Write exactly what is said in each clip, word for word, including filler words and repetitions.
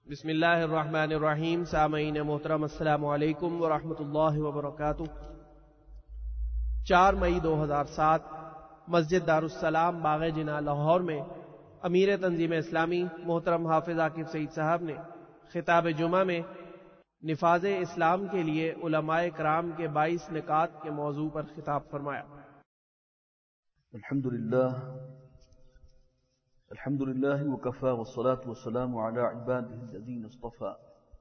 بسم اللہ الرحمن الرحیم. سامعین محترم السلام علیکم ورحمۃ اللہ وبرکاتہ. چار مئی دو ہزار سات مسجد دارالسلام باغ جناح لاہور میں امیر تنظیم اسلامی محترم حافظ عاقب سعید صاحب نے خطاب جمعہ میں نفاذ اسلام کے لیے علماء کرام کے بائیس نکات کے موضوع پر خطاب فرمایا. الحمدللہ الحمد للہ وکفى والصلاة والسلام على عباده الذين اصطفى.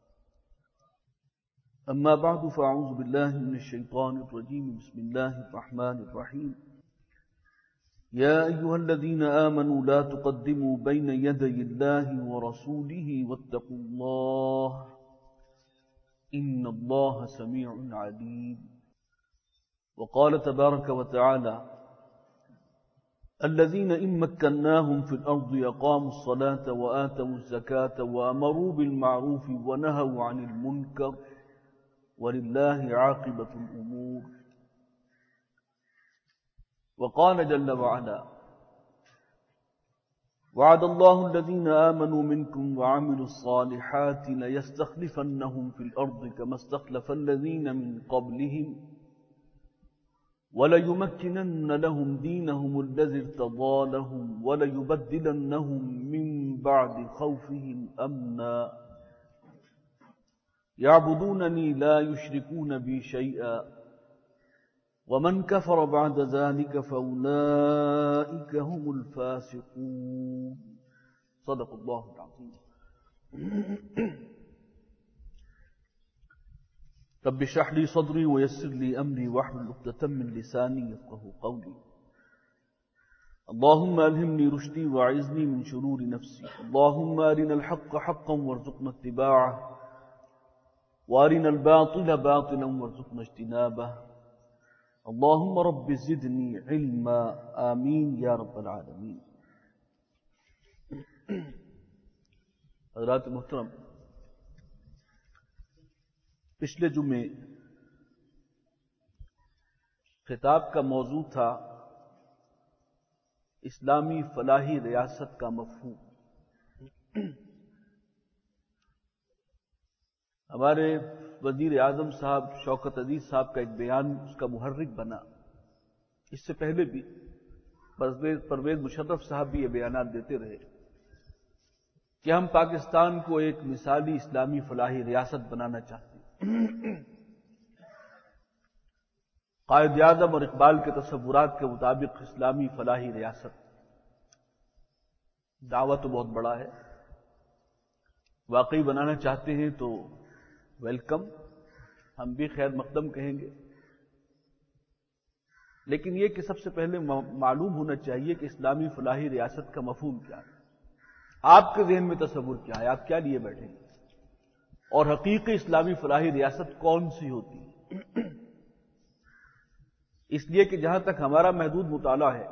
اما بعد فاعوذ باللہ من الشیطان الرجیم. بسم اللہ الرحمن الرحیم. یا ایہا الذین آمنوا لا تقدموا بین یدی اللہ ورسولہ واتقوا اللہ ان اللہ سمیع علیم. وقال تبارک وتعالی الذين إن مكناهم في الأرض أقاموا الصلاة وآتوا الزكاة وأمروا بالمعروف ونهوا عن المنكر ولله عاقبة الأمور. وقال جل وعلا وعد الله الذين آمنوا منكم وعملوا الصالحات ليستخلفنهم في الأرض كما استخلف الذين من قبلهم وَلَيُمَكِّنَنَّ لَهُمْ دِينَهُمُ الَّذِي ارْتَضَىٰ لَهُمْ وَلَيُبَدِّلَنَّهُمْ مِنْ بَعْدِ خَوْفِهِمْ أَمْنًا يَعْبُدُونَنِي لَا يُشْرِكُونَ بِي شَيْئًا وَمَنْ كَفَرَ بَعْدَ ذَلِكَ فَأُولَٰئِكَ هُمُ الْفَاسِقُونَ. صدق اللہ العظیم. رب اشرح لي صدري ويسر لي امري واحلل عقدة من لساني يفقهوا قولي. اللهم الهمني رشدي واعذني من شرور نفسي. اللهم ارنا الحق حقا وارزقنا اتباعه وارنا الباطل باطلا وارزقنا اجتنابه. اللهم رب زدني علما آمين يا رب العالمين. حضرات محترم، پچھلے جمعے خطاب کا موضوع تھا اسلامی فلاحی ریاست کا مفہوم. ہمارے وزیر اعظم صاحب شوکت عزیز صاحب کا ایک بیان اس کا محرک بنا. اس سے پہلے بھی پرویز مشرف صاحب بھی یہ بیانات دیتے رہے کہ ہم پاکستان کو ایک مثالی اسلامی فلاحی ریاست بنانا چاہتے ہیں. قائد اعظم اور اقبال کے تصورات کے مطابق اسلامی فلاحی ریاست دعویٰ تو بہت بڑا ہے، واقعی بنانا چاہتے ہیں تو ویلکم، ہم بھی خیر مقدم کہیں گے. لیکن یہ کہ سب سے پہلے معلوم ہونا چاہیے کہ اسلامی فلاحی ریاست کا مفہوم کیا ہے، آپ کے ذہن میں تصور کیا ہے، آپ کیا لیے بیٹھے ہیں، اور حقیقی اسلامی فلاحی ریاست کون سی ہوتی ہے. اس لیے کہ جہاں تک ہمارا محدود مطالعہ ہے،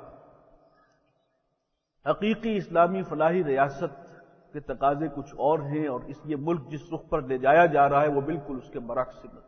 حقیقی اسلامی فلاحی ریاست کے تقاضے کچھ اور ہیں، اور اس لیے ملک جس رخ پر لے جایا جا رہا ہے وہ بالکل اس کے برعکس ہے.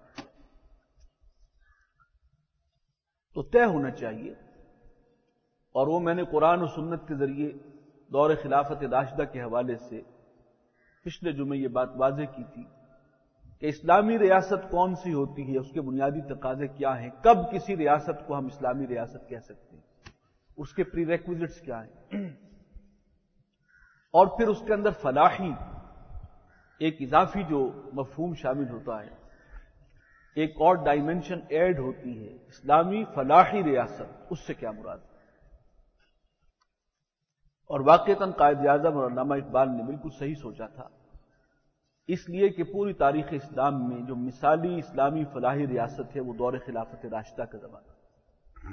تو طے ہونا چاہیے، اور وہ میں نے قرآن و سنت کے ذریعے دور خلافت راشدہ کے حوالے سے پچھلے جمعے یہ بات واضح کی تھی کہ اسلامی ریاست کون سی ہوتی ہے، اس کے بنیادی تقاضے کیا ہیں، کب کسی ریاست کو ہم اسلامی ریاست کہہ سکتے ہیں، اس کے پری ریکویزٹس کیا ہیں، اور پھر اس کے اندر فلاحی ایک اضافی جو مفہوم شامل ہوتا ہے، ایک اور ڈائمنشن ایڈ ہوتی ہے، اسلامی فلاحی ریاست، اس سے کیا مراد ہے. اور واقعتاً قائد اعظم اور علامہ اقبال نے بالکل صحیح سوچا تھا، اس لیے کہ پوری تاریخ اسلام میں جو مثالی اسلامی فلاحی ریاست ہے وہ دور خلافت راشدہ کا زمانہ.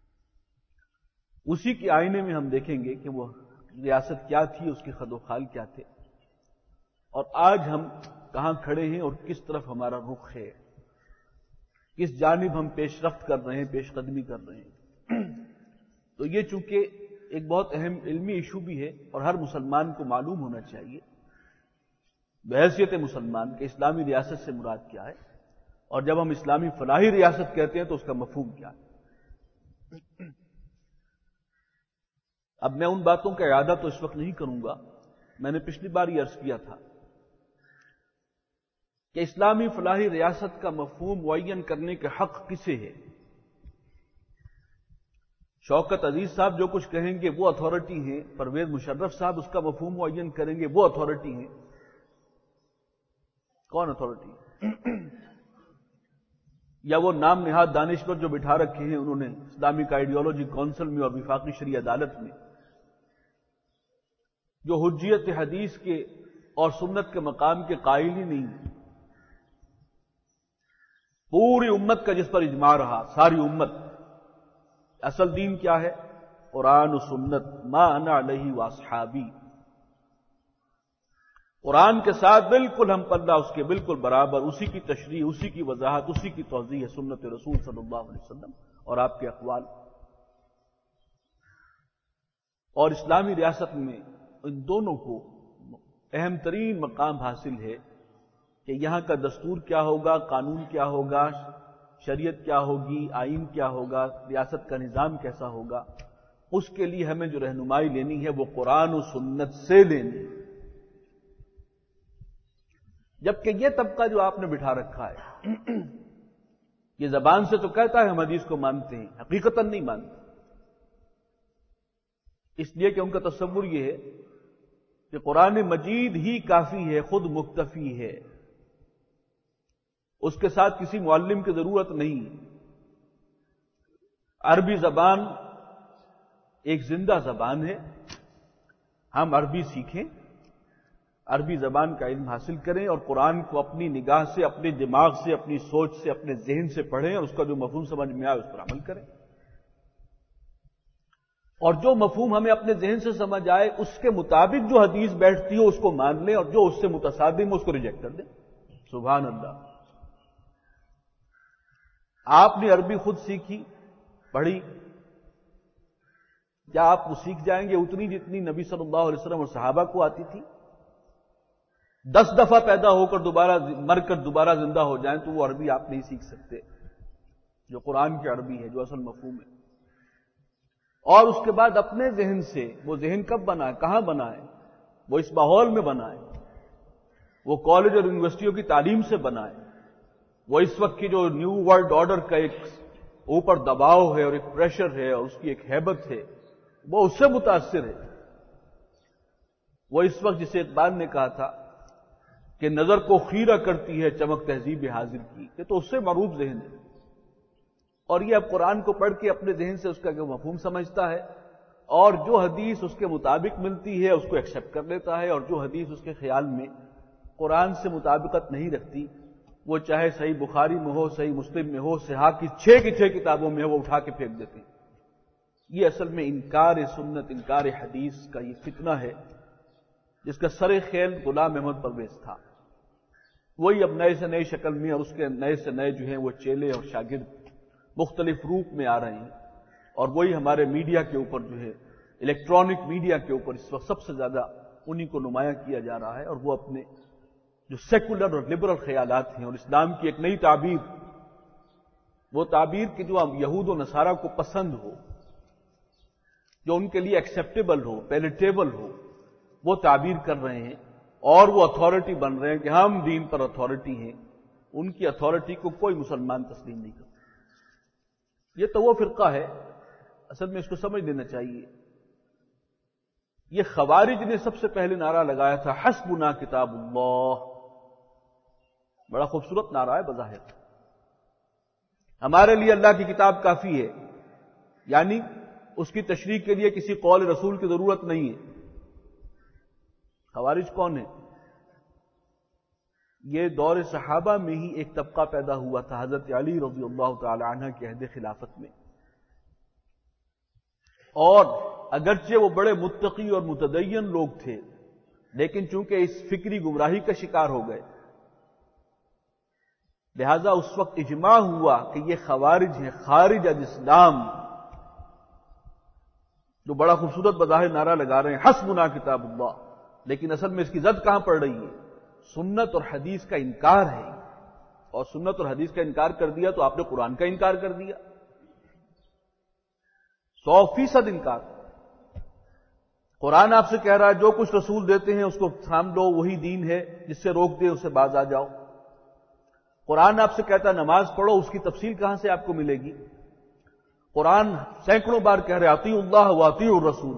اسی کے آئینے میں ہم دیکھیں گے کہ وہ ریاست کیا تھی، اس کے خد و خال کیا تھے، اور آج ہم کہاں کھڑے ہیں اور کس طرف ہمارا رخ ہے، کس جانب ہم پیش رفت کر رہے ہیں، پیش قدمی کر رہے ہیں. تو یہ چونکہ ایک بہت اہم علمی ایشو بھی ہے، اور ہر مسلمان کو معلوم ہونا چاہیے بحیثیت مسلمان کہ اسلامی ریاست سے مراد کیا ہے، اور جب ہم اسلامی فلاحی ریاست کہتے ہیں تو اس کا مفہوم کیا ہے. اب میں ان باتوں کا اعادہ تو اس وقت نہیں کروں گا، میں نے پچھلی بار یہ عرض کیا تھا کہ اسلامی فلاحی ریاست کا مفہوم معین کرنے کے حق کسے ہے؟ شوکت عزیز صاحب جو کچھ کہیں گے وہ اتھارٹی ہیں، پرویز مشرف صاحب اس کا مفہوم معین کریں گے وہ اتھارٹی ہیں۔ کون اتھارٹی؟ یا وہ نام نہاد دانشور جو بٹھا رکھے ہیں انہوں نے اسلامک آئیڈیالوجی کونسل میں اور وفاقی شرعی عدالت میں، جو حجیت حدیث کے اور سنت کے مقام کے قائل ہی نہیں ہیں۔ پوری امت کا جس پر اجماع رہا، ساری امت، اصل دین کیا ہے؟ قرآن و سنت، ما انا علیہ واصحابی، قرآن کے ساتھ بالکل ہم پلہ اس کے بالکل برابر، اسی کی تشریح، اسی کی وضاحت، اسی کی توضیح ہے سنت رسول صلی اللہ علیہ وسلم اور آپ کے اقوال۔ اور اسلامی ریاست میں ان دونوں کو اہم ترین مقام حاصل ہے کہ یہاں کا دستور کیا ہوگا، قانون کیا ہوگا، شریعت کیا ہوگی، آئین کیا ہوگا، ریاست کا نظام کیسا ہوگا، اس کے لیے ہمیں جو رہنمائی لینی ہے وہ قرآن و سنت سے لینی ہے۔ جبکہ یہ طبقہ جو آپ نے بٹھا رکھا ہے یہ زبان سے تو کہتا ہے ہم حدیث کو مانتے ہیں، حقیقتاً نہیں مانتے، اس لیے کہ ان کا تصور یہ ہے کہ قرآن مجید ہی کافی ہے، خود مکتفی ہے، اس کے ساتھ کسی معلم کی ضرورت نہیں۔ عربی زبان ایک زندہ زبان ہے، ہم عربی سیکھیں، عربی زبان کا علم حاصل کریں اور قرآن کو اپنی نگاہ سے، اپنے دماغ سے، اپنی سوچ سے، اپنے ذہن سے پڑھیں اور اس کا جو مفہوم سمجھ میں آئے اس پر عمل کریں، اور جو مفہوم ہمیں اپنے ذہن سے سمجھ آئے اس کے مطابق جو حدیث بیٹھتی ہو اس کو مان لیں اور جو اس سے متصادم ہو اس کو ریجیکٹ کر دیں۔ سبحان اللہ۔ آپ نے عربی خود سیکھی، پڑھی، کیا آپ وہ سیکھ جائیں گے اتنی جتنی نبی صلی اللہ علیہ وسلم اور صحابہ کو آتی تھی؟ دس دفعہ پیدا ہو کر دوبارہ مر کر دوبارہ زندہ ہو جائیں تو وہ عربی آپ نہیں سیکھ سکتے جو قرآن کی عربی ہے، جو اصل مفہوم ہے۔ اور اس کے بعد اپنے ذہن سے، وہ ذہن کب بنا ہے، کہاں بنا ہے؟ وہ اس ماحول میں بنا ہے، وہ کالج اور یونیورسٹیوں کی تعلیم سے بنا ہے، وہ اس وقت کی جو نیو ورلڈ آرڈر کا ایک اوپر دباؤ ہے اور ایک پریشر ہے اور اس کی ایک ہیبت ہے، وہ اس سے متاثر ہے۔ وہ اس وقت جسے اقبال نے کہا تھا کہ نظر کو خیرہ کرتی ہے چمک تہذیب حاضر کی، کہ تو اس سے معروف ذہن ہے، اور یہ اب قرآن کو پڑھ کے اپنے ذہن سے اس کا جو مفہوم سمجھتا ہے اور جو حدیث اس کے مطابق ملتی ہے اس کو ایکسیپٹ کر لیتا ہے، اور جو حدیث اس کے خیال میں قرآن سے مطابقت نہیں رکھتی، وہ چاہے صحیح بخاری میں ہو، صحیح مسلم میں ہو، صحاح کی چھ کی چھ کتابوں میں وہ اٹھا کے پھینک دیتے ہیں۔ یہ اصل میں انکار سنت، انکار حدیث کا یہ فتنہ ہے جس کا سر خیل غلام احمد پرویز تھا۔ وہی اب نئے سے نئی شکل میں اور اس کے نئے سے نئے جو ہیں وہ چیلے اور شاگرد مختلف روپ میں آ رہے ہیں، اور وہی ہمارے میڈیا کے اوپر جو ہے، الیکٹرانک میڈیا کے اوپر اس وقت سب سے زیادہ انہی کو نمایاں کیا جا رہا ہے، اور وہ اپنے جو سیکولر اور لبرل خیالات ہیں اور اسلام کی ایک نئی تعبیر، وہ تعبیر کی جو یہود و نصارہ کو پسند ہو، جو ان کے لیے ایکسیپٹیبل ہو، پیلیٹیبل ہو، وہ تعبیر کر رہے ہیں اور وہ اتھارٹی بن رہے ہیں کہ ہم دین پر اتھارٹی ہیں۔ ان کی اتھارٹی کو کوئی مسلمان تسلیم نہیں کرتا۔ یہ تو وہ فرقہ ہے، اصل میں اس کو سمجھ لینا چاہیے، یہ خوارج نے سب سے پہلے نعرہ لگایا تھا حسبنا کتاب اللہ، بڑا خوبصورت نعرہ ہے بظاہر، ہمارے لیے اللہ کی کتاب کافی ہے، یعنی اس کی تشریح کے لیے کسی قول رسول کی ضرورت نہیں ہے۔ خوارج کون ہے؟ یہ دور صحابہ میں ہی ایک طبقہ پیدا ہوا تھا حضرت علی رضی اللہ تعالی عنہ کے عہد خلافت میں، اور اگرچہ وہ بڑے متقی اور متدین لوگ تھے لیکن چونکہ اس فکری گمراہی کا شکار ہو گئے، لہذا اس وقت اجماع ہوا کہ یہ خوارج ہیں، خارج از اسلام، جو بڑا خوبصورت بظاہر نعرہ لگا رہے ہیں حسبنا کتاب اللہ، لیکن اصل میں اس کی زد کہاں پڑ رہی ہے؟ سنت اور حدیث کا انکار ہے، اور سنت اور حدیث کا انکار کر دیا تو آپ نے قرآن کا انکار کر دیا، سو فیصد انکار۔ قرآن آپ سے کہہ رہا ہے جو کچھ رسول دیتے ہیں اس کو تھام لو، وہی دین ہے، جس سے روک دے اسے باز آ جاؤ، قرآن آپ سے کہتا ہے نماز پڑھو، اس کی تفصیل کہاں سے آپ کو ملے گی؟ قرآن سینکڑوں بار کہہ رہے اطیعوا اللہ واطیعوا الرسول،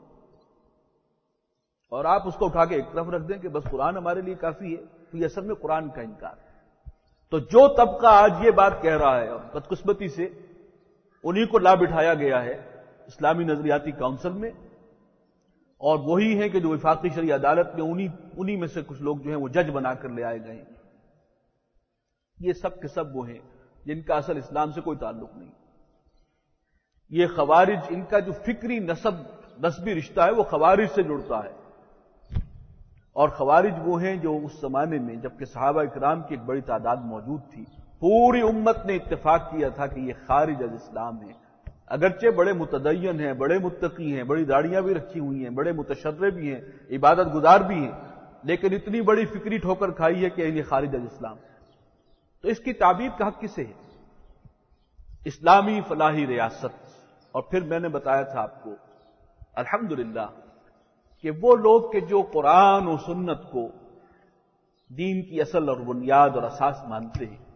اور آپ اس کو اٹھا کے ایک طرف رکھ دیں کہ بس قرآن ہمارے لیے کافی ہے، تو یہ اصل میں قرآن کا انکار ہے۔ تو جو طبقہ آج یہ بات کہہ رہا ہے، اور بدقسمتی سے انہی کو لا بٹھایا گیا ہے اسلامی نظریاتی کونسل میں، اور وہی ہیں کہ جو وفاقی شرعی عدالت میں انہی انہی میں سے کچھ لوگ جو ہیں وہ جج بنا کر لے آئے گئے ہیں۔ یہ سب کے سب وہ ہیں جن کا اصل اسلام سے کوئی تعلق نہیں۔ یہ خوارج، ان کا جو فکری نسب نسبی رشتہ ہے وہ خوارج سے جڑتا ہے، اور خوارج وہ ہیں جو اس زمانے میں جبکہ صحابہ اکرام کی ایک بڑی تعداد موجود تھی، پوری امت نے اتفاق کیا تھا کہ یہ خارج از اسلام ہے، اگرچہ بڑے متدین ہیں، بڑے متقی ہیں، بڑی داڑیاں بھی رکھی ہوئی ہیں، بڑے متشرع بھی ہیں، عبادت گزار بھی ہیں، لیکن اتنی بڑی فکری ٹھوکر کھائی ہے کہ یہ خارج از اسلام۔ تو اس کی تعبیر کا حق کسے ہے؟ اسلامی فلاحی ریاست۔ اور پھر میں نے بتایا تھا آپ کو الحمدللہ کہ وہ لوگ کہ جو قرآن و سنت کو دین کی اصل اور بنیاد اور اساس مانتے ہیں،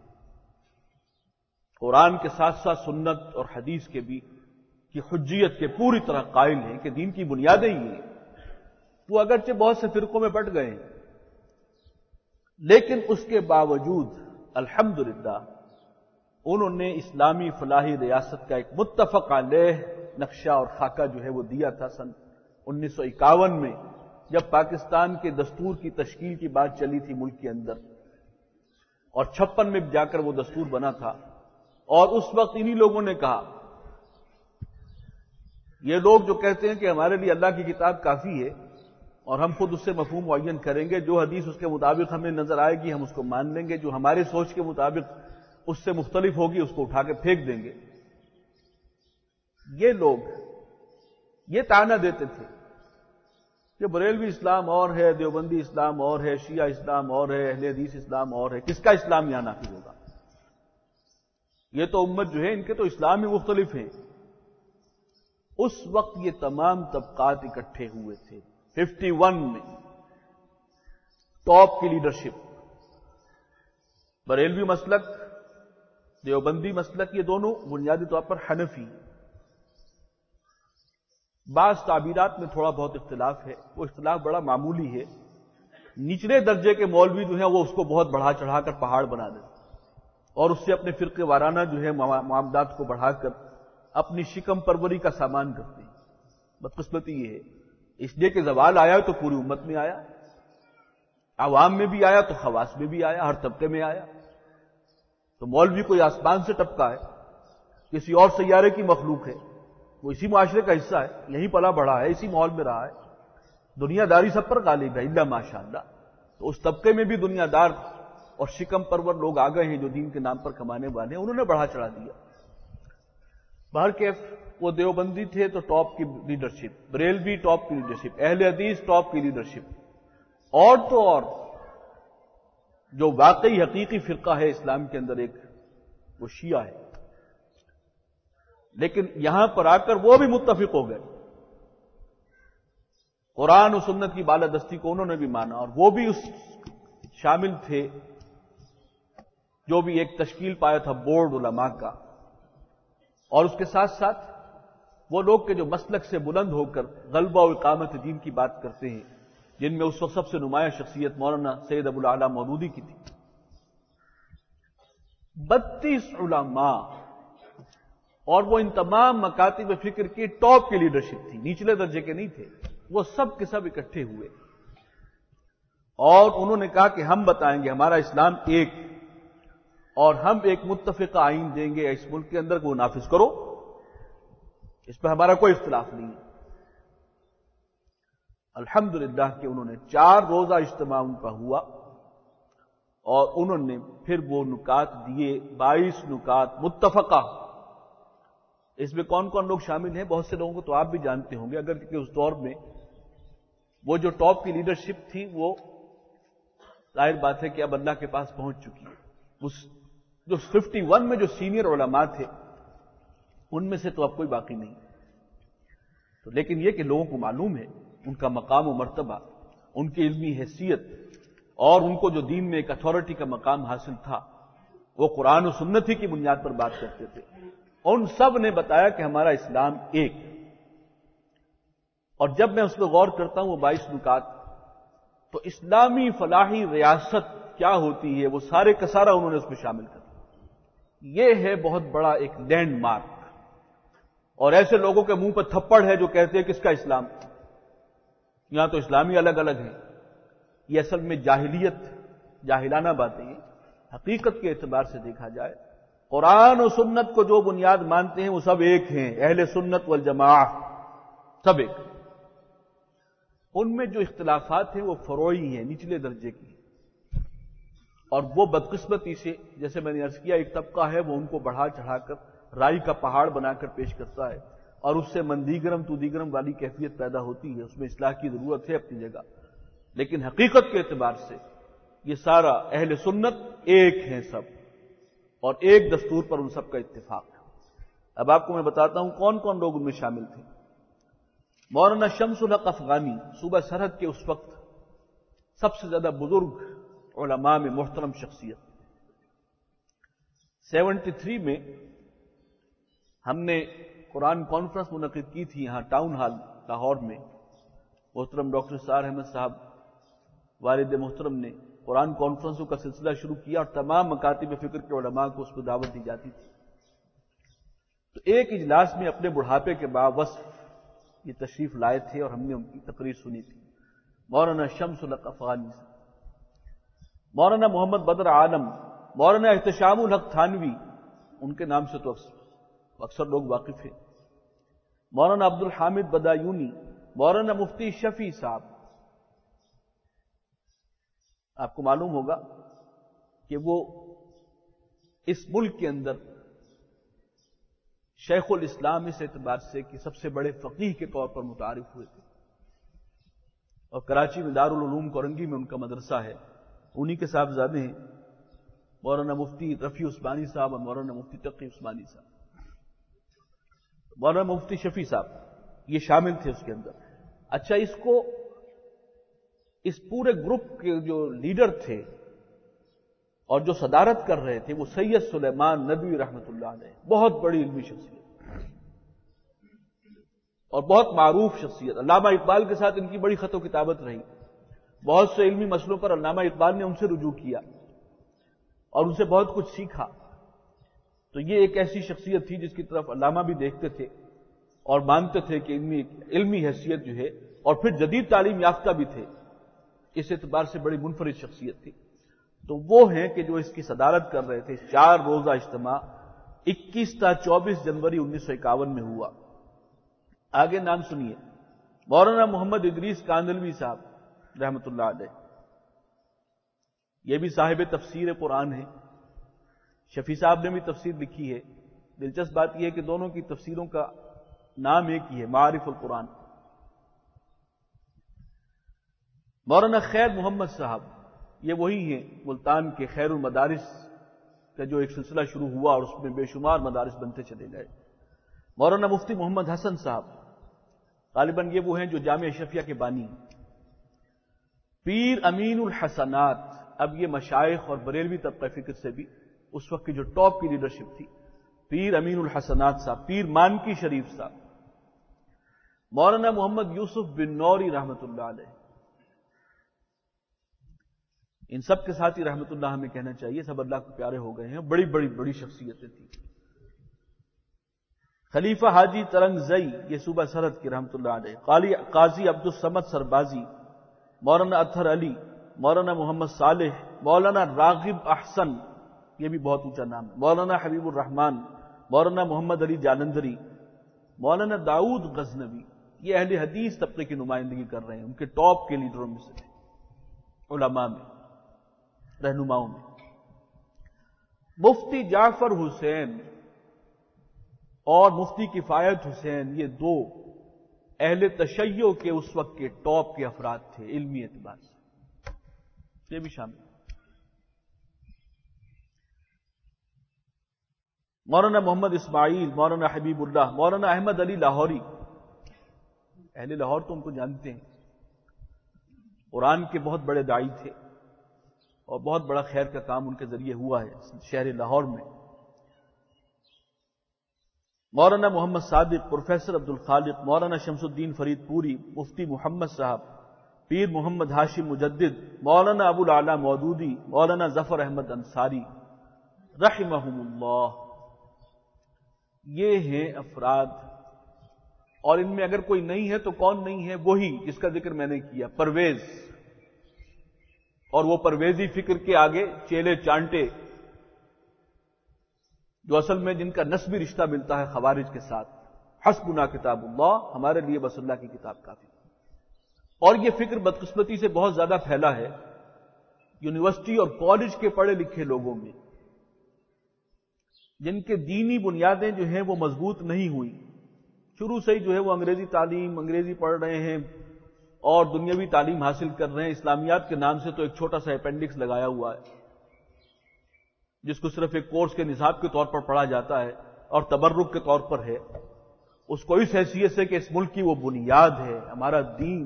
قرآن کے ساتھ ساتھ سنت اور حدیث کے بھی کی حجیت کے پوری طرح قائل ہیں کہ دین کی بنیادیں ہی ہیں، وہ اگرچہ بہت سے فرقوں میں بٹ گئے ہیں، لیکن اس کے باوجود الحمدللہ انہوں نے اسلامی فلاحی ریاست کا ایک متفق علیہ نقشہ اور خاکہ جو ہے وہ دیا تھا سن انیس سو اکاون میں، جب پاکستان کے دستور کی تشکیل کی بات چلی تھی ملک کے اندر، اور چھپن میں جا کر وہ دستور بنا تھا۔ اور اس وقت انہی لوگوں نے کہا، یہ لوگ جو کہتے ہیں کہ ہمارے لیے اللہ کی کتاب کافی ہے اور ہم خود اس سے مفہوم معین کریں گے، جو حدیث اس کے مطابق ہمیں نظر آئے گی ہم اس کو مان لیں گے، جو ہماری سوچ کے مطابق اس سے مختلف ہوگی اس کو اٹھا کے پھینک دیں گے۔ یہ لوگ یہ طعنہ دیتے تھے کہ بریلوی اسلام اور ہے، دیوبندی اسلام اور ہے، شیعہ اسلام اور ہے، اہل حدیث اسلام اور ہے، کس کا اسلام یہاں نافذ ہوگا؟ یہ تو امت جو ہے ان کے تو اسلام ہی مختلف ہیں۔ اس وقت یہ تمام طبقات اکٹھے ہوئے تھے ففٹی ون میں، ٹاپ کی لیڈرشپ، بریلوی مسلک، دیوبندی مسلک، یہ دونوں بنیادی طور پر حنفی۔ بعض تعبیرات میں تھوڑا بہت اختلاف ہے، وہ اختلاف بڑا معمولی ہے۔ نچلے درجے کے مولوی جو ہیں وہ اس کو بہت بڑھا چڑھا کر پہاڑ بنا دیتے اور اس سے اپنے فرقے وارانہ جو ہے معاملات کو بڑھا کر اپنی شکم پروری کا سامان کرتے ہیں۔ بدقسمتی یہ ہے اس لیے کہ زوال آیا تو پوری امت میں آیا، عوام میں بھی آیا تو خواص میں بھی آیا، ہر طبقے میں آیا۔ تو مولوی کوئی آسمان سے ٹپکا ہے، کسی اور سیارے کی مخلوق ہے، وہ اسی معاشرے کا حصہ ہے، یہیں پلا بڑھا ہے، اسی ماحول میں رہا ہے، دنیا داری سب پر غالب ہے الا ماشاءاللہ۔ تو اس طبقے میں بھی دنیا دار اور شکم پرور لوگ آ گئے ہیں جو دین کے نام پر کمانے والے ہیں، انہوں نے بڑھا چڑھا دیا۔ بہرکیف وہ دیوبندی تھے تو ٹاپ کی لیڈرشپ، بریلوی ٹاپ کی لیڈرشپ، اہل حدیث ٹاپ کی لیڈرشپ، اور تو اور جو واقعی حقیقی فرقہ ہے اسلام کے اندر ایک، وہ شیعہ ہے۔ لیکن یہاں پر آ کر وہ بھی متفق ہو گئے، قرآن و سنت کی بالادستی کو انہوں نے بھی مانا، اور وہ بھی اس شامل تھے جو بھی ایک تشکیل پایا تھا بورڈ علماء کا، اور اس کے ساتھ ساتھ وہ لوگ کہ جو مسلک سے بلند ہو کر غلبہ و اقامت دین کی بات کرتے ہیں، جن میں اس وقت سب سے نمایاں شخصیت مولانا سید ابو الاعلی مودودی کی تھی۔ بتیس علماء، اور وہ ان تمام مکاتب فکر کی ٹاپ کی لیڈرشپ تھی، نچلے درجے کے نہیں تھے، وہ سب کے سب اکٹھے ہوئے اور انہوں نے کہا کہ ہم بتائیں گے ہمارا اسلام ایک، اور ہم ایک متفقہ آئین دیں گے اس ملک کے اندر کہ وہ نافذ کرو، اس پہ ہمارا کوئی اختلاف نہیں۔ الحمدللہ کہ انہوں نے چار روزہ اجتماع ان کا ہوا، اور انہوں نے پھر وہ نکات دیے، بائیس نکات متفقہ۔ اس میں کون کون لوگ شامل ہیں؟ بہت سے لوگوں کو تو آپ بھی جانتے ہوں گے، اگر کہ اس دور میں وہ جو ٹاپ کی لیڈرشپ تھی وہ ظاہر بات ہے کہ اب اللہ کے پاس پہنچ چکی ہے۔ اس جو ففٹی ون میں جو سینئر علماء تھے ان میں سے تو اب کوئی باقی نہیں، تو لیکن یہ کہ لوگوں کو معلوم ہے ان کا مقام و مرتبہ، ان کی علمی حیثیت، اور ان کو جو دین میں ایک اتھارٹی کا مقام حاصل تھا، وہ قرآن و سنت ہی کی بنیاد پر بات کرتے تھے. ان سب نے بتایا کہ ہمارا اسلام ایک. اور جب میں اس پہ غور کرتا ہوں وہ بائیس نکات، تو اسلامی فلاحی ریاست کیا ہوتی ہے وہ سارے کا سارا انہوں نے اس میں شامل کر دیا. یہ ہے بہت بڑا ایک لینڈ مارک. اور ایسے لوگوں کے منہ پہ تھپڑ ہے جو کہتے ہیں کس کا اسلام، یہاں تو اسلامی الگ الگ ہیں. یہ اصل میں جاہلیت، جاہلانہ باتیں ہیں. حقیقت کے اعتبار سے دیکھا جائے قرآن و سنت کو جو بنیاد مانتے ہیں وہ سب ایک ہیں. اہل سنت والجماعہ سب ایک. ان میں جو اختلافات ہیں وہ فروعی ہیں، نچلے درجے کی. اور وہ بدقسمتی سے، جیسے میں نے عرض کیا، ایک طبقہ ہے وہ ان کو بڑھا چڑھا کر رائی کا پہاڑ بنا کر پیش کرتا ہے، اور اس سے مندیگرم تو دیگرم والی کیفیت پیدا ہوتی ہے. اس میں اصلاح کی ضرورت ہے اپنی جگہ، لیکن حقیقت کے اعتبار سے یہ سارا اہل سنت ایک ہیں سب، اور ایک دستور پر ان سب کا اتفاق ہے. اب آپ کو میں بتاتا ہوں کون کون لوگ ان میں شامل تھے. مولانا شمس الحق افغانی صوبہ سرحد کے اس وقت سب سے زیادہ بزرگ علماء میں محترم شخصیت. سیونٹی تھری میں ہم نے قرآن کانفرنس منعقد کی تھی یہاں ٹاؤن ہال لاہور میں. محترم ڈاکٹر سار احمد صاحب والد محترم نے قرآن کانفرنسوں کا سلسلہ شروع کیا اور تمام مکاتب فکر کے علماء کو اس پر دعوت دی جاتی تھی. تو ایک اجلاس میں اپنے بڑھاپے کے باوصف یہ تشریف لائے تھے اور ہم نے ان کی تقریر سنی تھی. مولانا شمس الحق افغانی سے، مولانا محمد بدر عالم، مولانا احتشام الحق تھانوی، ان کے نام سے تو اکثر لوگ واقف ہیں، مولانا عبد الحامد بدایونی، مولانا مفتی شفیع صاحب. آپ کو معلوم ہوگا کہ وہ اس ملک کے اندر شیخ الاسلام اس اعتبار سے کہ سب سے بڑے فقیہ کے طور پر متعارف ہوئے تھے، اور کراچی میں دارالعلوم کورنگی میں ان کا مدرسہ ہے. انہی کے صاحبزادے ہیں مولانا مفتی رفیع عثمانی صاحب اور مولانا مفتی تقی عثمانی صاحب. مولانا مفتی شفیع صاحب یہ شامل تھے اس کے اندر. اچھا، اس کو اس پورے گروپ کے جو لیڈر تھے اور جو صدارت کر رہے تھے وہ سید سلیمان ندوی رحمۃ اللہ علیہ، بہت بڑی علمی شخصیت اور بہت معروف شخصیت. علامہ اقبال کے ساتھ ان کی بڑی خط و کتابت رہی. بہت سے علمی مسئلوں پر علامہ اقبال نے ان سے رجوع کیا اور ان سے بہت کچھ سیکھا. تو یہ ایک ایسی شخصیت تھی جس کی طرف علامہ بھی دیکھتے تھے اور مانتے تھے کہ علمی علمی حیثیت جو ہے، اور پھر جدید تعلیم یافتہ بھی تھے، اس اعتبار سے بڑی منفرد شخصیت تھی. تو وہ ہیں کہ جو اس کی صدارت کر رہے تھے. چار روزہ اجتماع اکیس تا چوبیس جنوری انیس سو اکاون میں ہوا. آگے نام سنیے. مولانا محمد ادریس کاندلوی صاحب رحمۃ اللہ علیہ، یہ بھی صاحب تفسیر قرآن ہیں. شفیع صاحب نے بھی تفسیر لکھی ہے. دلچسپ بات یہ ہے کہ دونوں کی تفسیروں کا نام ایک ہی ہے، معارف القرآن. مولانا خیر محمد صاحب، یہ وہی ہیں ملتان کے خیر المدارس کا جو ایک سلسلہ شروع ہوا اور اس میں بے شمار مدارس بنتے چلے گئے. مولانا مفتی محمد حسن صاحب، غالباً یہ وہ ہیں جو جامعہ اشرفیہ کے بانی ہیں. پیر امین الحسنات، اب یہ مشائخ اور بریلوی طبقہ فکر سے بھی اس وقت کی جو ٹاپ کی لیڈرشپ تھی، پیر امین الحسنات صاحب، پیر مانکی شریف صاحب. مولانا محمد یوسف بن نوری رحمۃ اللہ علیہ. ان سب کے ساتھ ہی رحمۃ اللہ ہمیں کہنا چاہیے، سب اللہ کو پیارے ہو گئے ہیں. بڑی بڑی بڑی شخصیتیں تھیں. خلیفہ حاجی ترنگ زئی، یہ صوبہ سرحد کی رحمۃ اللہ علیہ. قاضی عبد الصمد سربازی، مولانا اطہر علی، مولانا محمد صالح، مولانا راغب احسن، یہ بھی بہت اونچا نام ہے. مولانا حبیب الرحمان، مولانا محمد علی جالندری، مولانا داؤد غزنوی. یہ اہل حدیث طبقے کی نمائندگی کر رہے ہیں، ان کے ٹاپ کے لیڈروں میں سے، علماء میں، رہنماؤں میں. مفتی جعفر حسین اور مفتی کفایت حسین، یہ دو اہل تشیع کے اس وقت کے ٹاپ کے افراد تھے علمی اعتبار سے، یہ بھی شامل. مولانا محمد اسماعیل، مولانا حبیب اللہ، مولانا احمد علی لاہوری. اہل لاہور تو ان کو جانتے ہیں، قرآن کے بہت بڑے داعی تھے اور بہت بڑا خیر کا کام ان کے ذریعے ہوا ہے شہر لاہور میں. مولانا محمد صادق، پروفیسر عبد الخالق، مولانا شمس الدین فرید پوری، مفتی محمد صاحب، پیر محمد ہاشم مجدد، مولانا ابو العلا مودودی، مولانا ظفر احمد انصاری رحمہم اللہ، یہ ہیں افراد. اور ان میں اگر کوئی نہیں ہے تو کون نہیں ہے؟ وہی جس کا ذکر میں نے کیا، پرویز. اور وہ پرویزی فکر کے آگے چیلے چانٹے جو اصل میں جن کا نسبی رشتہ ملتا ہے خوارج کے ساتھ. حسبنا کتاب اللہ، ہمارے لیے بس اللہ کی کتاب کافی. اور یہ فکر بدقسمتی سے بہت زیادہ پھیلا ہے یونیورسٹی اور کالج کے پڑھے لکھے لوگوں میں، جن کے دینی بنیادیں جو ہیں وہ مضبوط نہیں ہوئی. شروع سے ہی جو ہے وہ انگریزی تعلیم انگریزی پڑھ رہے ہیں اور دنیاوی تعلیم حاصل کر رہے ہیں. اسلامیات کے نام سے تو ایک چھوٹا سا اپینڈکس لگایا ہوا ہے جس کو صرف ایک کورس کے نصاب کے طور پر پڑھا جاتا ہے اور تبرک کے طور پر ہے. اس کو اس حیثیت سے کہ اس ملک کی وہ بنیاد ہے، ہمارا دین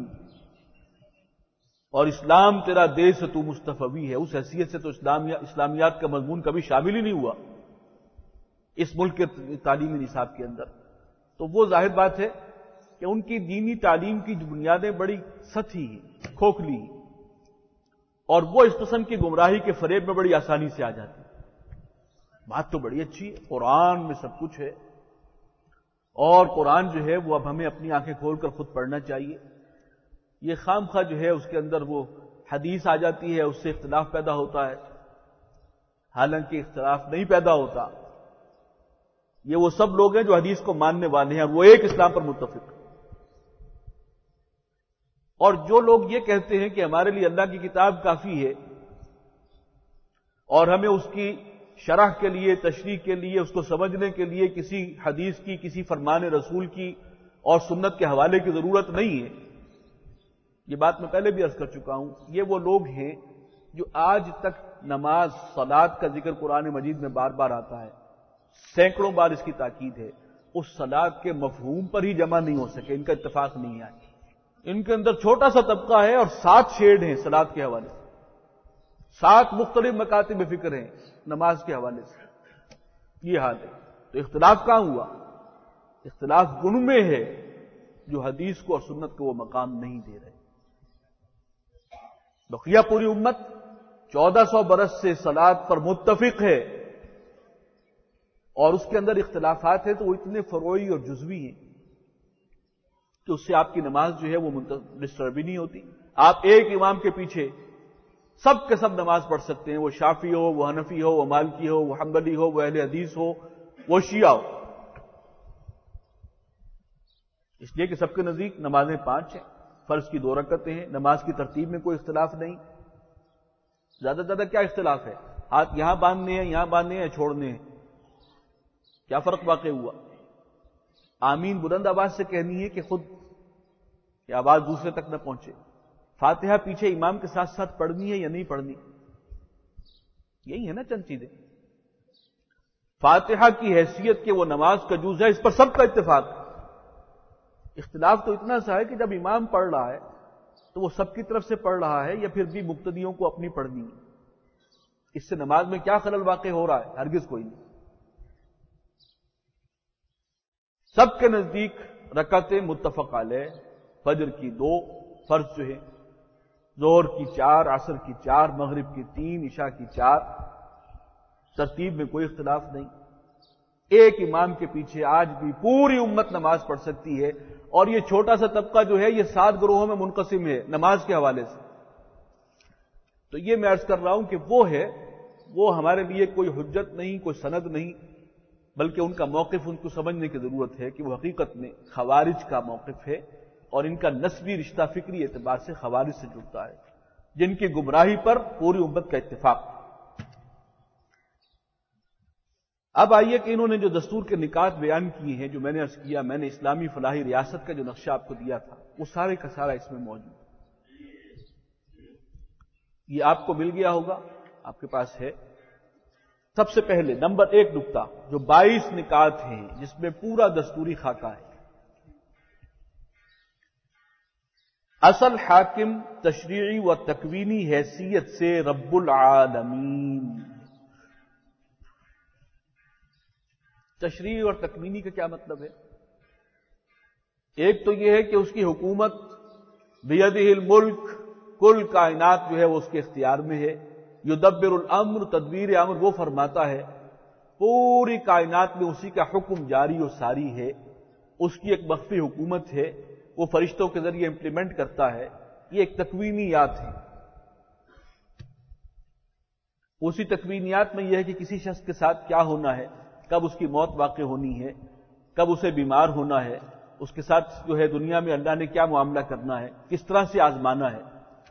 اور اسلام تیرا دیس تو مصطفی ہے، اس حیثیت سے تو اسلامیات کا مضمون کبھی شامل ہی نہیں ہوا اس ملک کے تعلیمی نصاب کے اندر. تو وہ ظاہر بات ہے کہ ان کی دینی تعلیم کی جو بنیادیں بڑی سطحی ہیں، کھوکھلی ہیں، اور وہ اس قسم کی گمراہی کے فریب میں بڑی آسانی سے آ جاتی. بات تو بڑی اچھی ہے، قرآن میں سب کچھ ہے اور قرآن جو ہے وہ اب ہمیں اپنی آنکھیں کھول کر خود پڑھنا چاہیے. یہ خام خواہ جو ہے اس کے اندر وہ حدیث آ جاتی ہے، اس سے اختلاف پیدا ہوتا ہے، حالانکہ اختلاف نہیں پیدا ہوتا. یہ وہ سب لوگ ہیں جو حدیث کو ماننے والے ہیں، وہ ایک اسلام پر متفق. اور جو لوگ یہ کہتے ہیں کہ ہمارے لیے اللہ کی کتاب کافی ہے اور ہمیں اس کی شرح کے لیے، تشریح کے لیے، اس کو سمجھنے کے لیے کسی حدیث کی، کسی فرمان رسول کی اور سنت کے حوالے کی ضرورت نہیں ہے، یہ بات میں پہلے بھی عرض کر چکا ہوں. یہ وہ لوگ ہیں جو آج تک نماز، صلاۃ کا ذکر قرآن مجید میں بار بار آتا ہے، سینکڑوں بار اس کی تاکید ہے، اس صلاۃ کے مفہوم پر ہی جمع نہیں ہو سکے، ان کا اتفاق نہیں ہے. ان کے اندر چھوٹا سا طبقہ ہے اور سات شیڈ ہیں صلاۃ کے حوالے سے، سات مختلف مکاتب فکر ہیں نماز کے حوالے سے. یہ حال ہے. تو اختلاف کہاں ہوا؟ اختلاف ان میں ہے جو حدیث کو اور سنت کو وہ مقام نہیں دے رہے. بقیہ پوری امت چودہ سو برس سے صلاۃ پر متفق ہے اور اس کے اندر اختلافات ہیں تو وہ اتنے فروعی اور جزوی ہیں کہ اس سے آپ کی نماز جو ہے وہ ڈسٹرب ہی نہیں ہوتی. آپ ایک امام کے پیچھے سب کے سب نماز پڑھ سکتے ہیں، وہ شافعی ہو، وہ حنفی ہو، وہ مالکی ہو، وہ حنبلی ہو، وہ اہل حدیث ہو، وہ شیعہ ہو. اس لیے کہ سب کے نزدیک نمازیں پانچ ہیں، فرض کی دو رکعتیں ہیں، نماز کی ترتیب میں کوئی اختلاف نہیں. زیادہ سے زیادہ کیا اختلاف ہے؟ ہاتھ یہاں باندھنے ہیں، یہاں باندھنے ہیں، چھوڑنے ہیں. کیا فرق واقع ہوا؟ آمین بلند آواز سے کہنی ہے کہ خود کہ آواز دوسرے تک نہ پہنچے. فاتحہ پیچھے امام کے ساتھ ساتھ پڑھنی ہے یا نہیں پڑھنی؟ یہی ہے نا چند چیزیں. فاتحہ کی حیثیت کے وہ نماز کا جز ہے، اس پر سب کا اتفاق. اختلاف تو اتنا سا ہے کہ جب امام پڑھ رہا ہے تو وہ سب کی طرف سے پڑھ رہا ہے یا پھر بھی مقتدیوں کو اپنی پڑھنی ہے. اس سے نماز میں کیا خلل واقع ہو رہا ہے؟ ہرگز کوئی نہیں. سب کے نزدیک رکعتیں متفق علیہ، فجر کی دو، فرض جو ہے ظہر کی چار، عصر کی چار، مغرب کی تین، عشاء کی چار، ترتیب میں کوئی اختلاف نہیں. ایک امام کے پیچھے آج بھی پوری امت نماز پڑھ سکتی ہے اور یہ چھوٹا سا طبقہ جو ہے یہ سات گروہوں میں منقسم ہے نماز کے حوالے سے. تو یہ میں عرض کر رہا ہوں کہ وہ ہے، وہ ہمارے لیے کوئی حجت نہیں، کوئی سند نہیں، بلکہ ان کا موقف ان کو سمجھنے کی ضرورت ہے کہ وہ حقیقت میں خوارج کا موقف ہے اور ان کا نسبی رشتہ فکری اعتبار سے خوارج سے جڑتا ہے، جن کی گمراہی پر پوری امت کا اتفاق. اب آئیے کہ انہوں نے جو دستور کے نکات بیان کیے ہیں، جو میں نے عرض کیا، میں نے اسلامی فلاحی ریاست کا جو نقشہ آپ کو دیا تھا وہ سارے کا سارا اس میں موجود. یہ آپ کو مل گیا ہوگا، آپ کے پاس ہے. سب سے پہلے نمبر ایک نقطہ جو بائیس نکات ہیں جس میں پورا دستوری خاکہ ہے. اصل حاکم تشریعی و تکوینی حیثیت سے رب العالمین. تشریعی اور تکوینی کا کیا مطلب ہے؟ ایک تو یہ ہے کہ اس کی حکومت بیدہ الملک، کل کائنات جو ہے وہ اس کے اختیار میں ہے. یدبر الامر، تدبیر امر وہ فرماتا ہے، پوری کائنات میں اسی کا حکم جاری و ساری ہے. اس کی ایک مخفی حکومت ہے، وہ فرشتوں کے ذریعے امپلیمنٹ کرتا ہے. یہ ایک تکوینیات ہے. اسی تکوینیات میں یہ ہے کہ کسی شخص کے ساتھ کیا ہونا ہے، کب اس کی موت واقع ہونی ہے، کب اسے بیمار ہونا ہے، اس کے ساتھ جو ہے دنیا میں اللہ نے کیا معاملہ کرنا ہے، کس طرح سے آزمانا ہے.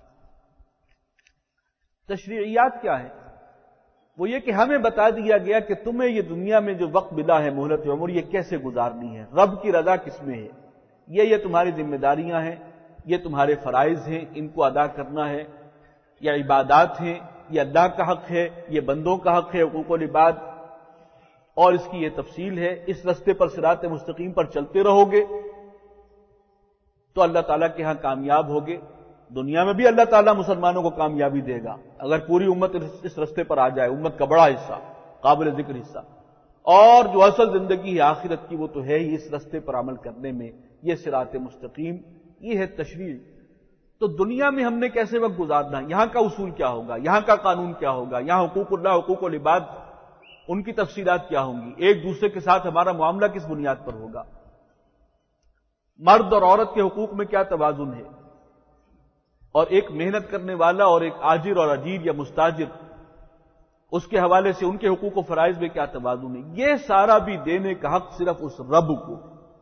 تشریعیات کیا ہے؟ وہ یہ کہ ہمیں بتا دیا گیا کہ تمہیں یہ دنیا میں جو وقت ملا ہے، مہلت عمر، یہ کیسے گزارنی ہے، رب کی رضا کس میں ہے، یہ یہ تمہاری ذمہ داریاں ہیں، یہ تمہارے فرائض ہیں، ان کو ادا کرنا ہے. یہ عبادات ہیں، یہ اللہ کا حق ہے، یہ بندوں کا حق ہے، حقوق العباد، اور اس کی یہ تفصیل ہے. اس رستے پر صراط مستقیم پر چلتے رہو گے تو اللہ تعالیٰ کے ہاں کامیاب ہوگے. دنیا میں بھی اللہ تعالیٰ مسلمانوں کو کامیابی دے گا اگر پوری امت اس رستے پر آ جائے، امت کا بڑا حصہ، قابل ذکر حصہ. اور جو اصل زندگی ہے آخرت کی، وہ تو ہے ہی اس رستے پر عمل کرنے میں. یہ صراط مستقیم، یہ ہے تشریع. تو دنیا میں ہم نے کیسے وقت گزارنا ہے، یہاں کا اصول کیا ہوگا، یہاں کا قانون کیا ہوگا، یہاں حقوق اللہ، حقوق العباد، ان کی تفصیلات کیا ہوں گی، ایک دوسرے کے ساتھ ہمارا معاملہ کس بنیاد پر ہوگا، مرد اور عورت کے حقوق میں کیا توازن ہے، اور ایک محنت کرنے والا اور ایک آجر اور اجیر یا مستاجر، اس کے حوالے سے ان کے حقوق و فرائض میں کیا توازن ہے. یہ سارا بھی دینے کا حق صرف اس رب کو.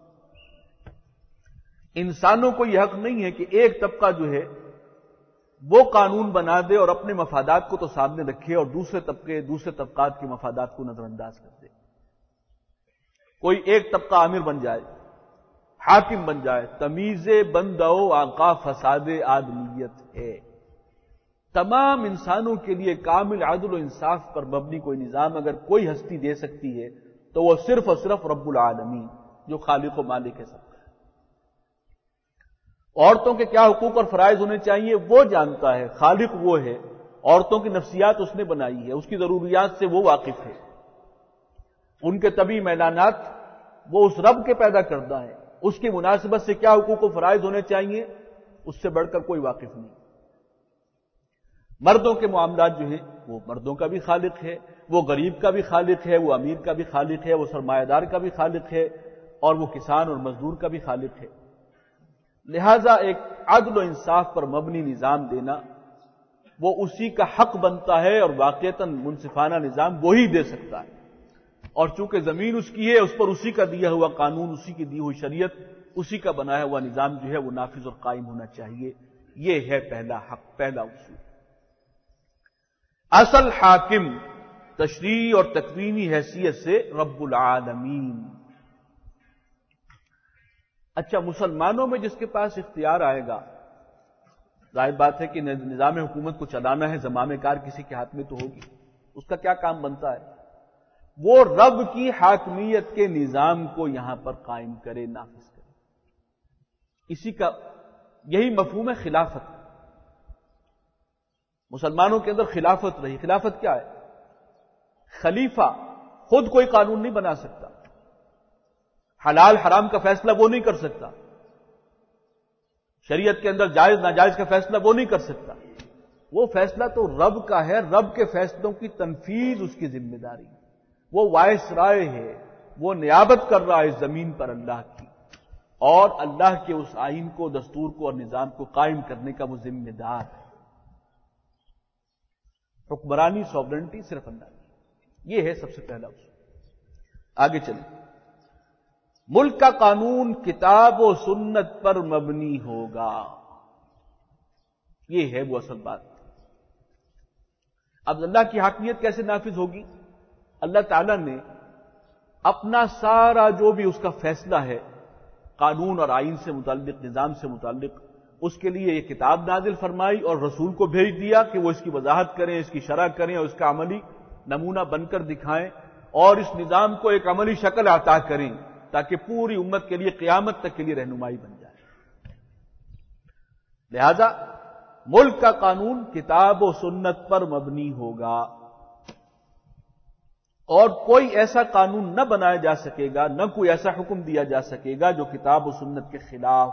انسانوں کو یہ حق نہیں ہے کہ ایک طبقہ جو ہے وہ قانون بنا دے اور اپنے مفادات کو تو سامنے رکھے اور دوسرے طبقے دوسرے طبقات کے مفادات کو نظر انداز کر دے. کوئی ایک طبقہ عامر بن جائے، حاکم بن جائے، تمیز بندو آقا فساد آدمیت ہے. تمام انسانوں کے لیے کامل عدل و انصاف پر مبنی کوئی نظام اگر کوئی ہستی دے سکتی ہے تو وہ صرف اور صرف رب العالمین، جو خالق و مالک ہے سب کا. عورتوں کے کیا حقوق اور فرائض ہونے چاہیے وہ جانتا ہے، خالق وہ ہے. عورتوں کی نفسیات اس نے بنائی ہے، اس کی ضروریات سے وہ واقف ہے. ان کے طبی میلانات وہ اس رب کے پیدا کردہ ہے. اس کی مناسبت سے کیا حقوق و فرائض ہونے چاہیے اس سے بڑھ کر کوئی واقف نہیں. مردوں کے معاملات جو ہیں وہ مردوں کا بھی خالق ہے، وہ غریب کا بھی خالق ہے، وہ امیر کا بھی خالق ہے، وہ سرمایہ دار کا بھی خالق ہے، اور وہ کسان اور مزدور کا بھی خالق ہے. لہذا ایک عدل و انصاف پر مبنی نظام دینا وہ اسی کا حق بنتا ہے، اور واقعتاً منصفانہ نظام وہی دے سکتا ہے. اور چونکہ زمین اس کی ہے، اس پر اسی کا دیا ہوا قانون، اسی کی دی ہوئی شریعت، اسی کا بنایا ہوا نظام جو ہے وہ نافذ اور قائم ہونا چاہیے. یہ ہے پہلا حق، پہلا اصول. اصل حاکم تشریعی اور تکوینی حیثیت سے رب العالمین. اچھا، مسلمانوں میں جس کے پاس اختیار آئے گا، ظاہر بات ہے کہ نظام حکومت کو چلانا ہے، زمام کار کسی کے ہاتھ میں تو ہوگی. اس کا کیا کام بنتا ہے؟ وہ رب کی حاکمیت کے نظام کو یہاں پر قائم کرے، نافذ کرے. اسی کا یہی مفہوم ہے خلافت. مسلمانوں کے اندر خلافت رہی. خلافت کیا ہے؟ خلیفہ خود کوئی قانون نہیں بنا سکتا، حلال حرام کا فیصلہ وہ نہیں کر سکتا، شریعت کے اندر جائز ناجائز کا فیصلہ وہ نہیں کر سکتا. وہ فیصلہ تو رب کا ہے. رب کے فیصلوں کی تنفیذ اس کی ذمہ داری. وہ وائس رائے ہے، وہ نیابت کر رہا ہے اس زمین پر اللہ کی، اور اللہ کے اس آئین کو، دستور کو اور نظام کو قائم کرنے کا وہ ذمہ دار ہے. حکمرانی، سوورنٹی صرف اللہ کی. یہ ہے سب سے پہلا اصول. آگے چلیں. ملک کا قانون کتاب و سنت پر مبنی ہوگا. یہ ہے وہ اصل بات. اب اللہ کی حاکمیت کیسے نافذ ہوگی؟ اللہ تعالیٰ نے اپنا سارا جو بھی اس کا فیصلہ ہے قانون اور آئین سے متعلق، نظام سے متعلق، اس کے لیے یہ کتاب نازل فرمائی اور رسول کو بھیج دیا کہ وہ اس کی وضاحت کریں، اس کی شرح کریں اور اس کا عملی نمونہ بن کر دکھائیں، اور اس نظام کو ایک عملی شکل عطا کریں تاکہ پوری امت کے لیے قیامت تک کے لیے رہنمائی بن جائے. لہذا ملک کا قانون کتاب و سنت پر مبنی ہوگا، اور کوئی ایسا قانون نہ بنایا جا سکے گا، نہ کوئی ایسا حکم دیا جا سکے گا جو کتاب و سنت کے خلاف۔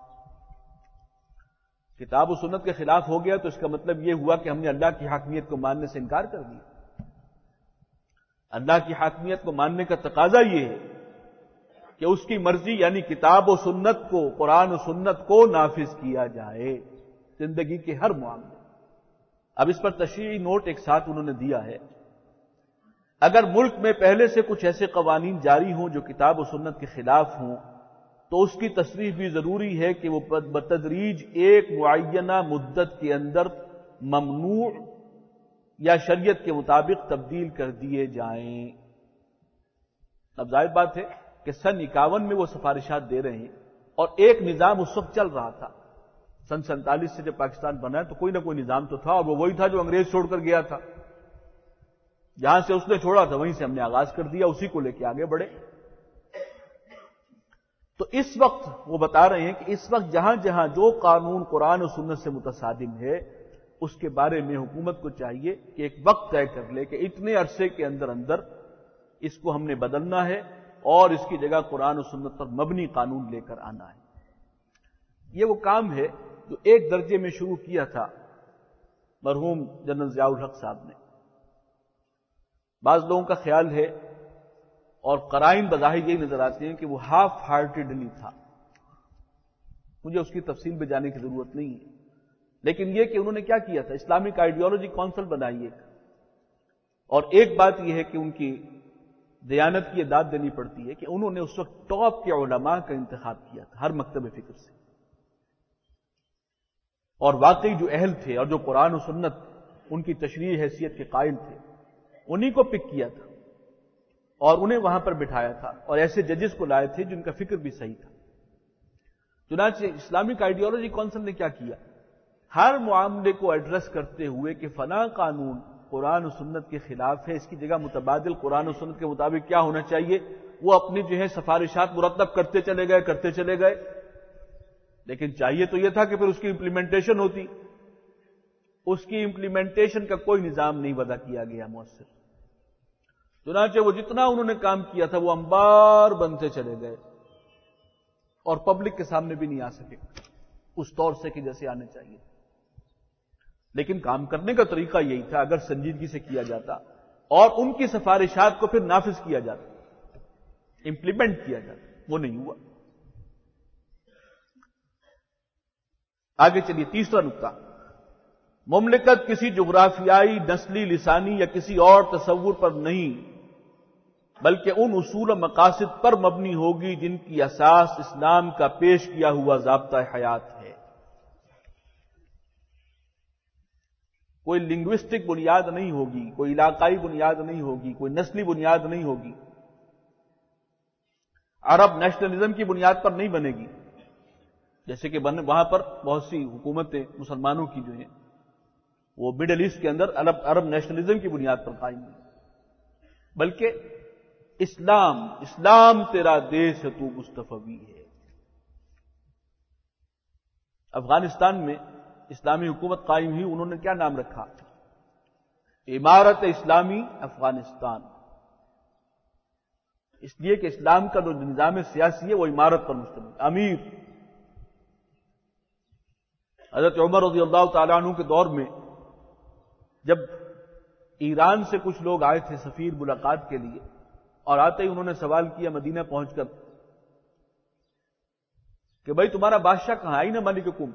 کتاب و سنت کے خلاف ہو گیا تو اس کا مطلب یہ ہوا کہ ہم نے اللہ کی حاکمیت کو ماننے سے انکار کر دیا۔ اللہ کی حاکمیت کو ماننے کا تقاضا یہ ہے کہ اس کی مرضی یعنی کتاب و سنت کو، قرآن و سنت کو نافذ کیا جائے زندگی کے ہر معاملے۔ اب اس پر تشریحی نوٹ ایک ساتھ انہوں نے دیا ہے، اگر ملک میں پہلے سے کچھ ایسے قوانین جاری ہوں جو کتاب و سنت کے خلاف ہوں تو اس کی تصریح بھی ضروری ہے کہ وہ بتدریج ایک معینہ مدت کے اندر ممنوع یا شریعت کے مطابق تبدیل کر دیے جائیں۔ اب ظاہر بات ہے کہ سن اکاون میں وہ سفارشات دے رہے ہیں، اور ایک نظام اس وقت چل رہا تھا۔ سن سینتالیس سے جب پاکستان بنا تو کوئی نہ کوئی نظام تو تھا، اور وہ وہی تھا جو انگریز چھوڑ کر گیا تھا۔ جہاں سے اس نے چھوڑا تھا وہیں سے ہم نے آغاز کر دیا، اسی کو لے کے آگے بڑھے۔ تو اس وقت وہ بتا رہے ہیں کہ اس وقت جہاں جہاں جو قانون قرآن و سنت سے متصادم ہے اس کے بارے میں حکومت کو چاہیے کہ ایک وقت طے کر لے کہ اتنے عرصے کے اندر اندر اس کو ہم نے بدلنا ہے اور اس کی جگہ قرآن و سنت پر مبنی قانون لے کر آنا ہے۔ یہ وہ کام ہے جو ایک درجے میں شروع کیا تھا مرحوم جنرل ضیاء الحق صاحب نے۔ بعض لوگوں کا خیال ہے اور قرائن بظاہر یہی نظر آتے ہیں کہ وہ ہاف ہارٹیڈلی تھا، مجھے اس کی تفصیل میں جانے کی ضرورت نہیں ہے، لیکن یہ کہ انہوں نے کیا کیا تھا، اسلامک آئیڈیالوجی کونسل بنائی ایک، اور ایک بات یہ ہے کہ ان کی دیانت کی داد دینی پڑتی ہے کہ انہوں نے اس وقت ٹاپ کے علماء کا انتخاب کیا تھا ہر مکتب فکر سے، اور واقعی جو اہل تھے اور جو قرآن و سنت ان کی تشریعی حیثیت کے قائل تھے انہی کو پک کیا تھا اور انہیں وہاں پر بٹھایا تھا، اور ایسے ججز کو لائے تھے جن کا فکر بھی صحیح تھا۔ چنانچہ اسلامک آئیڈیالوجی کونسل نے کیا کیا، ہر معاملے کو ایڈریس کرتے ہوئے کہ فلاں قانون قرآن و سنت کے خلاف ہے، اس کی جگہ متبادل قرآن و سنت کے مطابق کیا ہونا چاہیے، وہ اپنی جو ہے سفارشات مرتب کرتے چلے گئے کرتے چلے گئے لیکن چاہیے تو یہ تھا کہ پھر اس کی امپلیمنٹیشن ہوتی، اس کی امپلیمنٹیشن کا کوئی نظام نہیں وضع کیا گیا مؤثر۔ چنانچہ وہ جتنا انہوں نے کام کیا تھا وہ انبار بنتے چلے گئے اور پبلک کے سامنے بھی نہیں آ سکے اس طور سے کہ جیسے آنے چاہیے، لیکن کام کرنے کا طریقہ یہی تھا اگر سنجیدگی سے کیا جاتا اور ان کی سفارشات کو پھر نافذ کیا جاتا، امپلیمنٹ کیا جاتا، وہ نہیں ہوا۔ آگے چلیے، تیسرا نقطہ، مملکت کسی جغرافیائی، نسلی، لسانی یا کسی اور تصور پر نہیں بلکہ ان اصول و مقاصد پر مبنی ہوگی جن کی اساس اسلام کا پیش کیا ہوا ضابطہ حیات ہے۔ کوئی لنگوسٹک بنیاد نہیں ہوگی، کوئی علاقائی بنیاد نہیں ہوگی، کوئی نسلی بنیاد نہیں ہوگی، عرب نیشنلزم کی بنیاد پر نہیں بنے گی، جیسے کہ وہاں پر بہت سی حکومتیں مسلمانوں کی جو ہیں وہ مڈل ایسٹ کے اندر عرب عرب نیشنلزم کی بنیاد پر قائم ہوئی، بلکہ اسلام اسلام تیرا دیس ہے تو مصطفی ہے۔ افغانستان میں اسلامی حکومت قائم ہوئی، انہوں نے کیا نام رکھا، امارت اسلامی افغانستان، اس لیے کہ اسلام کا جو نظام سیاسی ہے وہ امارت پر مشتمل، امیر۔ حضرت عمر رضی اللہ تعالیٰ عنہ کے دور میں جب ایران سے کچھ لوگ آئے تھے سفیر ملاقات کے لیے، اور آتے ہی انہوں نے سوال کیا مدینہ پہنچ کر کہ بھائی تمہارا بادشاہ کہاں، آئی نا ملککم،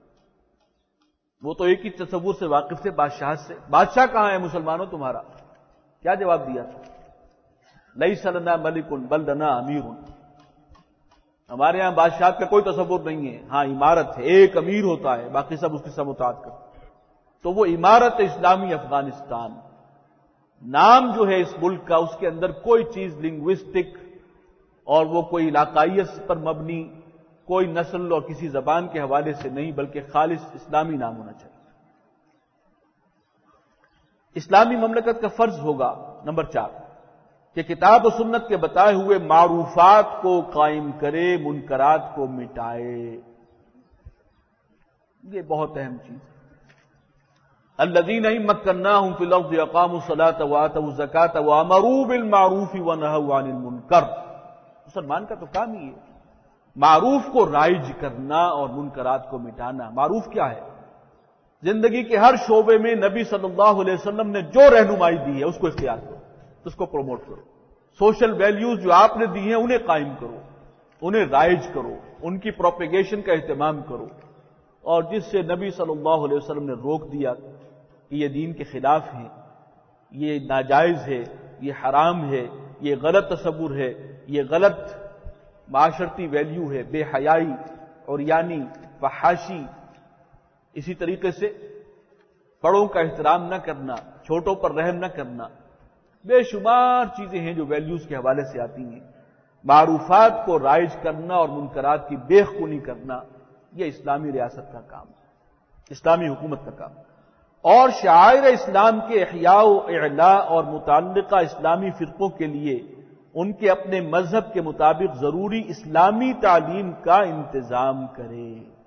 وہ تو ایک ہی تصور سے واقف تھے بادشاہ سے، بادشاہ کہاں ہے مسلمانوں تمہارا؟ کیا جواب دیا تھا، لیس لنا ملک بل لنا امیر، ہمارے ہاں بادشاہ کا کوئی تصور نہیں ہے، ہاں امارت ہے، ایک امیر ہوتا ہے باقی سب اس کے سب اطاعت کرتے۔ تو وہ امارت اسلامی افغانستان نام جو ہے اس ملک کا، اس کے اندر کوئی چیز لنگوسٹک اور وہ کوئی علاقائیت پر مبنی، کوئی نسل اور کسی زبان کے حوالے سے نہیں، بلکہ خالص اسلامی نام ہونا چاہیے۔ اسلامی مملکت کا فرض ہوگا نمبر چار کہ کتاب و سنت کے بتائے ہوئے معروفات کو قائم کرے، منکرات کو مٹائے۔ یہ بہت اہم چیز ہے. الذین ان مکناہم فی الارض اقاموا الصلاۃ وآتوا الزکاۃ وامروا بالمعروف ونہوا عن المنکر. مسلمان کا تو کام ہی ہے معروف کو رائج کرنا اور منکرات کو مٹانا. معروف کیا ہے؟ زندگی کے ہر شعبے میں نبی صلی اللہ علیہ وسلم نے جو رہنمائی دی ہے اس کو اختیار کرو، اس کو پروموٹ کرو. سوشل ویلیوز جو آپ نے دی ہیں انہیں قائم کرو، انہیں رائج کرو، ان کی پروپیگیشن کا اہتمام کرو. اور جس سے نبی صلی اللہ علیہ وسلم نے روک دیا کہ یہ دین کے خلاف ہیں، یہ ناجائز ہے، یہ حرام ہے، یہ غلط تصور ہے، یہ غلط معاشرتی ویلیو ہے، بے حیائی اور یعنی فحاشی، اسی طریقے سے بڑوں کا احترام نہ کرنا، چھوٹوں پر رحم نہ کرنا، بے شمار چیزیں ہیں جو ویلیوز کے حوالے سے آتی ہیں. معروفات کو رائج کرنا اور منکرات کی بیخ کنی کرنا، یہ اسلامی ریاست کا کام، اسلامی حکومت کا کام. اور شعائر اسلام کے احیاء و اعلاء اور متعلقہ اسلامی فرقوں کے لیے ان کے اپنے مذہب کے مطابق ضروری اسلامی تعلیم کا انتظام کرے.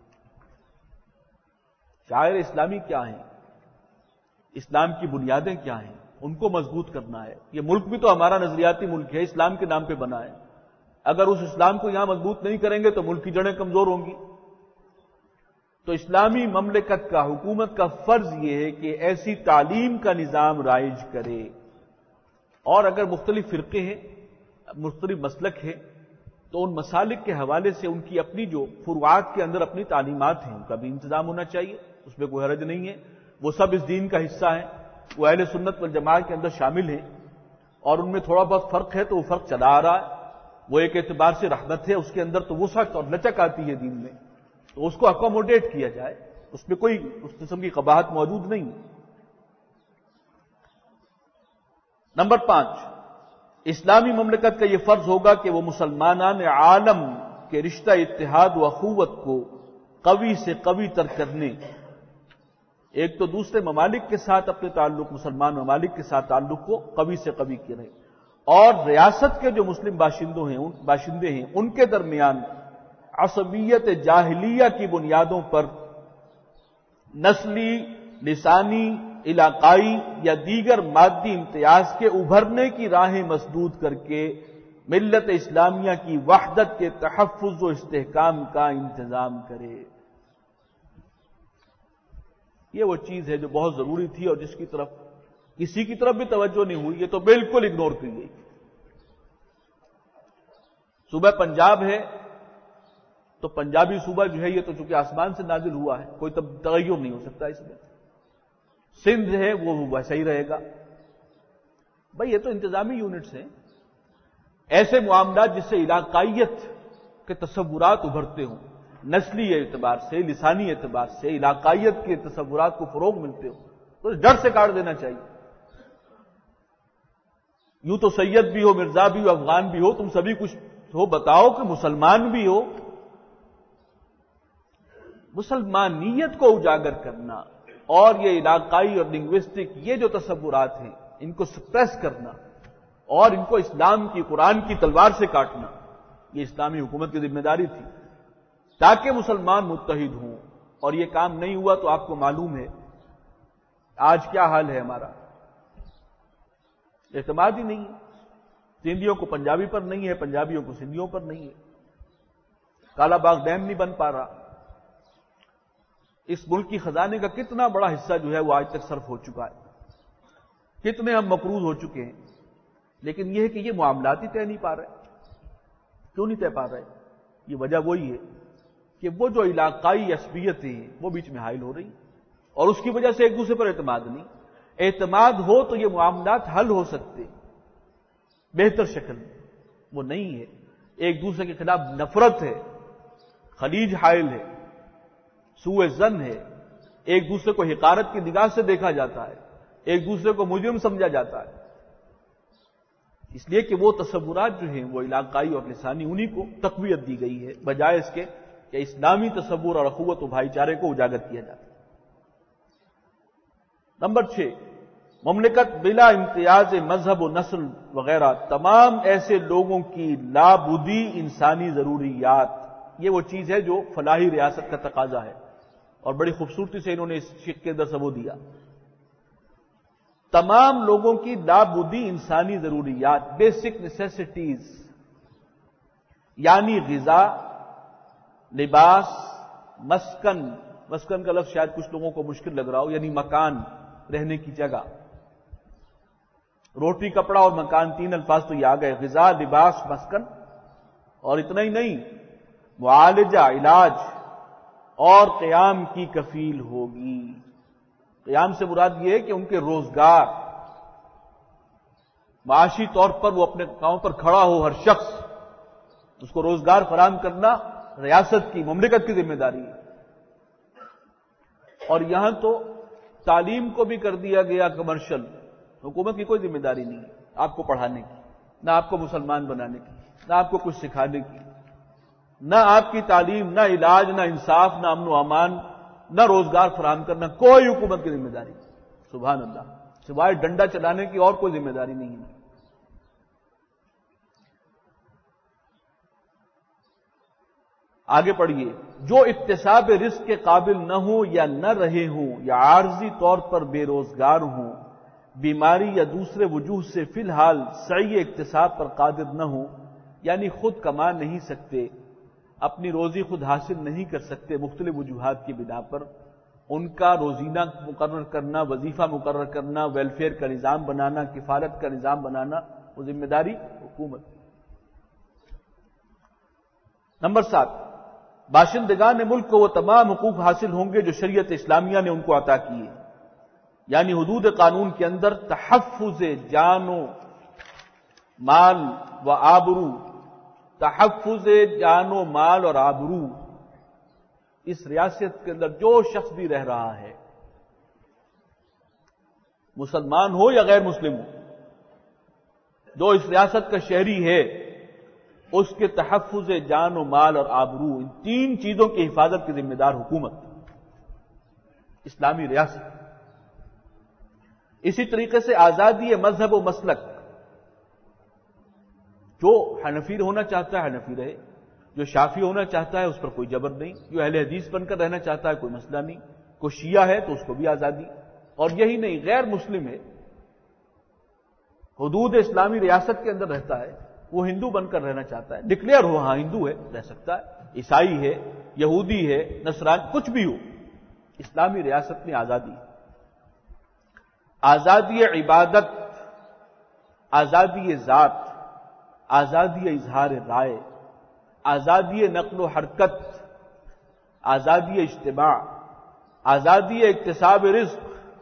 شعائر اسلامی کیا ہیں؟ اسلام کی بنیادیں کیا ہیں؟ ان کو مضبوط کرنا ہے. یہ ملک بھی تو ہمارا نظریاتی ملک ہے، اسلام کے نام پہ بنا ہے. اگر اس اسلام کو یہاں مضبوط نہیں کریں گے تو ملک کی جڑیں کمزور ہوں گی. تو اسلامی مملکت کا، حکومت کا فرض یہ ہے کہ ایسی تعلیم کا نظام رائج کرے. اور اگر مختلف فرقے ہیں، مختلف مسلک ہیں، تو ان مسالک کے حوالے سے ان کی اپنی جو فروعات کے اندر اپنی تعلیمات ہیں ان کا بھی انتظام ہونا چاہیے. اس میں کوئی حرج نہیں ہے. وہ سب اس دین کا حصہ ہیں، وہ اہل سنت والجماعت کے اندر شامل ہیں، اور ان میں تھوڑا بہت فرق ہے تو وہ فرق چلا آ رہا ہے. وہ ایک اعتبار سے رحمت ہے، اس کے اندر تو وسعت اور لچک آتی ہے دین میں، تو اس کو اکوموڈیٹ کیا جائے، اس میں کوئی اس قسم کی قباحت موجود نہیں. نمبر پانچ، اسلامی مملکت کا یہ فرض ہوگا کہ وہ مسلمانان عالم کے رشتہ اتحاد و اخوت کو قوی سے قوی تر کرنے، ایک تو دوسرے ممالک کے ساتھ اپنے تعلق، مسلمان ممالک کے ساتھ تعلق کو قوی سے قوی کریں، اور ریاست کے جو مسلم باشندوں ہیں باشندے ہیں ان کے درمیان عصبیت جاہلیہ کی بنیادوں پر نسلی، لسانی، علاقائی یا دیگر مادی امتیاز کے ابھرنے کی راہیں مسدود کر کے ملت اسلامیہ کی وحدت کے تحفظ و استحکام کا انتظام کرے. یہ وہ چیز ہے جو بہت ضروری تھی اور جس کی طرف کسی کی طرف بھی توجہ نہیں ہوئی، یہ تو بالکل اگنور کی گئی. صوبہ پنجاب ہے تو پنجابی صوبہ جو ہے یہ تو چونکہ آسمان سے نازل ہوا ہے، کوئی تب تغیر نہیں ہو سکتا اس میں. سندھ ہے وہ ویسا ہی رہے گا. بھئی یہ تو انتظامی یونٹس ہیں. ایسے معاملات جس سے علاقائیت کے تصورات ابھرتے ہوں، نسلی اعتبار سے، لسانی اعتبار سے علاقائیت کے تصورات کو فروغ ملتے ہوں، تو ڈر سے کاٹ دینا چاہیے. یوں تو سید بھی ہو، مرزا بھی ہو، افغان بھی ہو، تم سبھی کچھ ہو، بتاؤ کہ مسلمان بھی ہو. مسلمانیت کو اجاگر کرنا اور یہ علاقائی اور لنگوسٹک یہ جو تصورات ہیں ان کو سپریس کرنا اور ان کو اسلام کی، قرآن کی تلوار سے کاٹنا، یہ اسلامی حکومت کی ذمہ داری تھی تاکہ مسلمان متحد ہوں. اور یہ کام نہیں ہوا تو آپ کو معلوم ہے آج کیا حال ہے ہمارا. اعتماد ہی نہیں ہے. سندھیوں کو پنجابی پر نہیں ہے، پنجابیوں کو سندھیوں پر نہیں ہے. کالا باغ ڈیم نہیں بن پا رہا. اس ملک کی خزانے کا کتنا بڑا حصہ جو ہے وہ آج تک صرف ہو چکا ہے، کتنے ہم مقروض ہو چکے ہیں. لیکن یہ ہے کہ یہ معاملات ہی طے نہیں پا رہے. کیوں نہیں طے پا رہے؟ یہ وجہ وہی ہے کہ وہ جو علاقائی عصبیتیں ہیں وہ بیچ میں حائل ہو رہی، اور اس کی وجہ سے ایک دوسرے پر اعتماد نہیں. اعتماد ہو تو یہ معاملات حل ہو سکتے بہتر شکل میں، وہ نہیں ہے. ایک دوسرے کے خلاف نفرت ہے، خلیج حائل ہے، سوء ظن ہے، ایک دوسرے کو حقارت کی نگاہ سے دیکھا جاتا ہے، ایک دوسرے کو مجرم سمجھا جاتا ہے. اس لیے کہ وہ تصورات جو ہیں وہ علاقائی اور لسانی انہی کو تقویت دی گئی ہے بجائے اس کے کہ اسلامی تصور اور اخوت و بھائی چارے کو اجاگر کیا جاتا ہے. نمبر چھ، مملکت بلا امتیاز مذہب و نسل وغیرہ تمام ایسے لوگوں کی لابودی انسانی ضروریات، یہ وہ چیز ہے جو فلاحی ریاست کا تقاضا ہے. اور بڑی خوبصورتی سے انہوں نے اس شق کے اندر سبو دیا. تمام لوگوں کی لابودی انسانی ضروریات، بیسک نیسیسٹیز، یعنی غذا، لباس، مسکن، مسکن کا لفظ شاید کچھ لوگوں کو مشکل لگ رہا ہو، یعنی مکان، رہنے کی جگہ، روٹی کپڑا اور مکان، تین الفاظ تو یہ آ گئے، غذا، لباس، مسکن. اور اتنا ہی نہیں، معالجہ، علاج اور قیام کی کفیل ہوگی. قیام سے مراد یہ ہے کہ ان کے روزگار، معاشی طور پر وہ اپنے پاؤں پر کھڑا ہو، ہر شخص اس کو روزگار فراہم کرنا ریاست کی، مملکت کی ذمہ داری ہے. اور یہاں تو تعلیم کو بھی کر دیا گیا کمرشل. حکومت کی کوئی ذمہ داری نہیں ہے آپ کو پڑھانے کی، نہ آپ کو مسلمان بنانے کی، نہ آپ کو کچھ سکھانے کی، نہ آپ کی تعلیم، نہ علاج، نہ انصاف، نہ امن و امان، نہ روزگار فراہم کرنا، کوئی حکومت کی ذمہ داری نہیں. سبحان اللہ، سوائے ڈنڈا چلانے کی اور کوئی ذمہ داری نہیں ہے. آگے پڑھیے. جو اکتساب رزق کے قابل نہ ہوں یا نہ رہے ہوں یا عارضی طور پر بے روزگار ہوں، بیماری یا دوسرے وجوہ سے فی الحال سعی اکتساب پر قادر نہ ہوں، یعنی خود کما نہیں سکتے، اپنی روزی خود حاصل نہیں کر سکتے مختلف وجوہات کی بنا پر، ان کا روزینہ مقرر کرنا، وظیفہ مقرر کرنا، ویلفیئر کا نظام بنانا، کفالت کا نظام بنانا، وہ ذمہ داری حکومت. نمبر سات، باشندگان ملک کو وہ تمام حقوق حاصل ہوں گے جو شریعت اسلامیہ نے ان کو عطا کیے، یعنی حدود قانون کے اندر تحفظ جان و مال و آبرو، تحفظ جان و مال اور آبرو. اس ریاست کے اندر جو شخص بھی رہ رہا ہے، مسلمان ہو یا غیر مسلم ہو، جو اس ریاست کا شہری ہے، اس کے تحفظ جان و مال اور آبرو، ان تین چیزوں کی حفاظت کی ذمہ دار حکومت، اسلامی ریاست. اسی طریقے سے آزادی مذہب و مسلک، جو حنفی ہونا چاہتا ہے حنفی رہے، جو شافعی ہونا چاہتا ہے اس پر کوئی جبر نہیں، جو اہل حدیث بن کر رہنا چاہتا ہے کوئی مسئلہ نہیں، کوئی شیعہ ہے تو اس کو بھی آزادی. اور یہی نہیں، غیر مسلم ہے، حدود اسلامی ریاست کے اندر رہتا ہے، وہ ہندو بن کر رہنا چاہتا ہے، ڈکلیئر ہو ہاں ہندو ہے، رہ سکتا ہے، عیسائی ہے، یہودی ہے، نصرانی، کچھ بھی ہو، اسلامی ریاست میں آزادی. آزادی عبادت، آزادی ذات، آزادی اظہار رائے، آزادی نقل و حرکت، آزادی اجتماع، آزادی اکتساب رزق.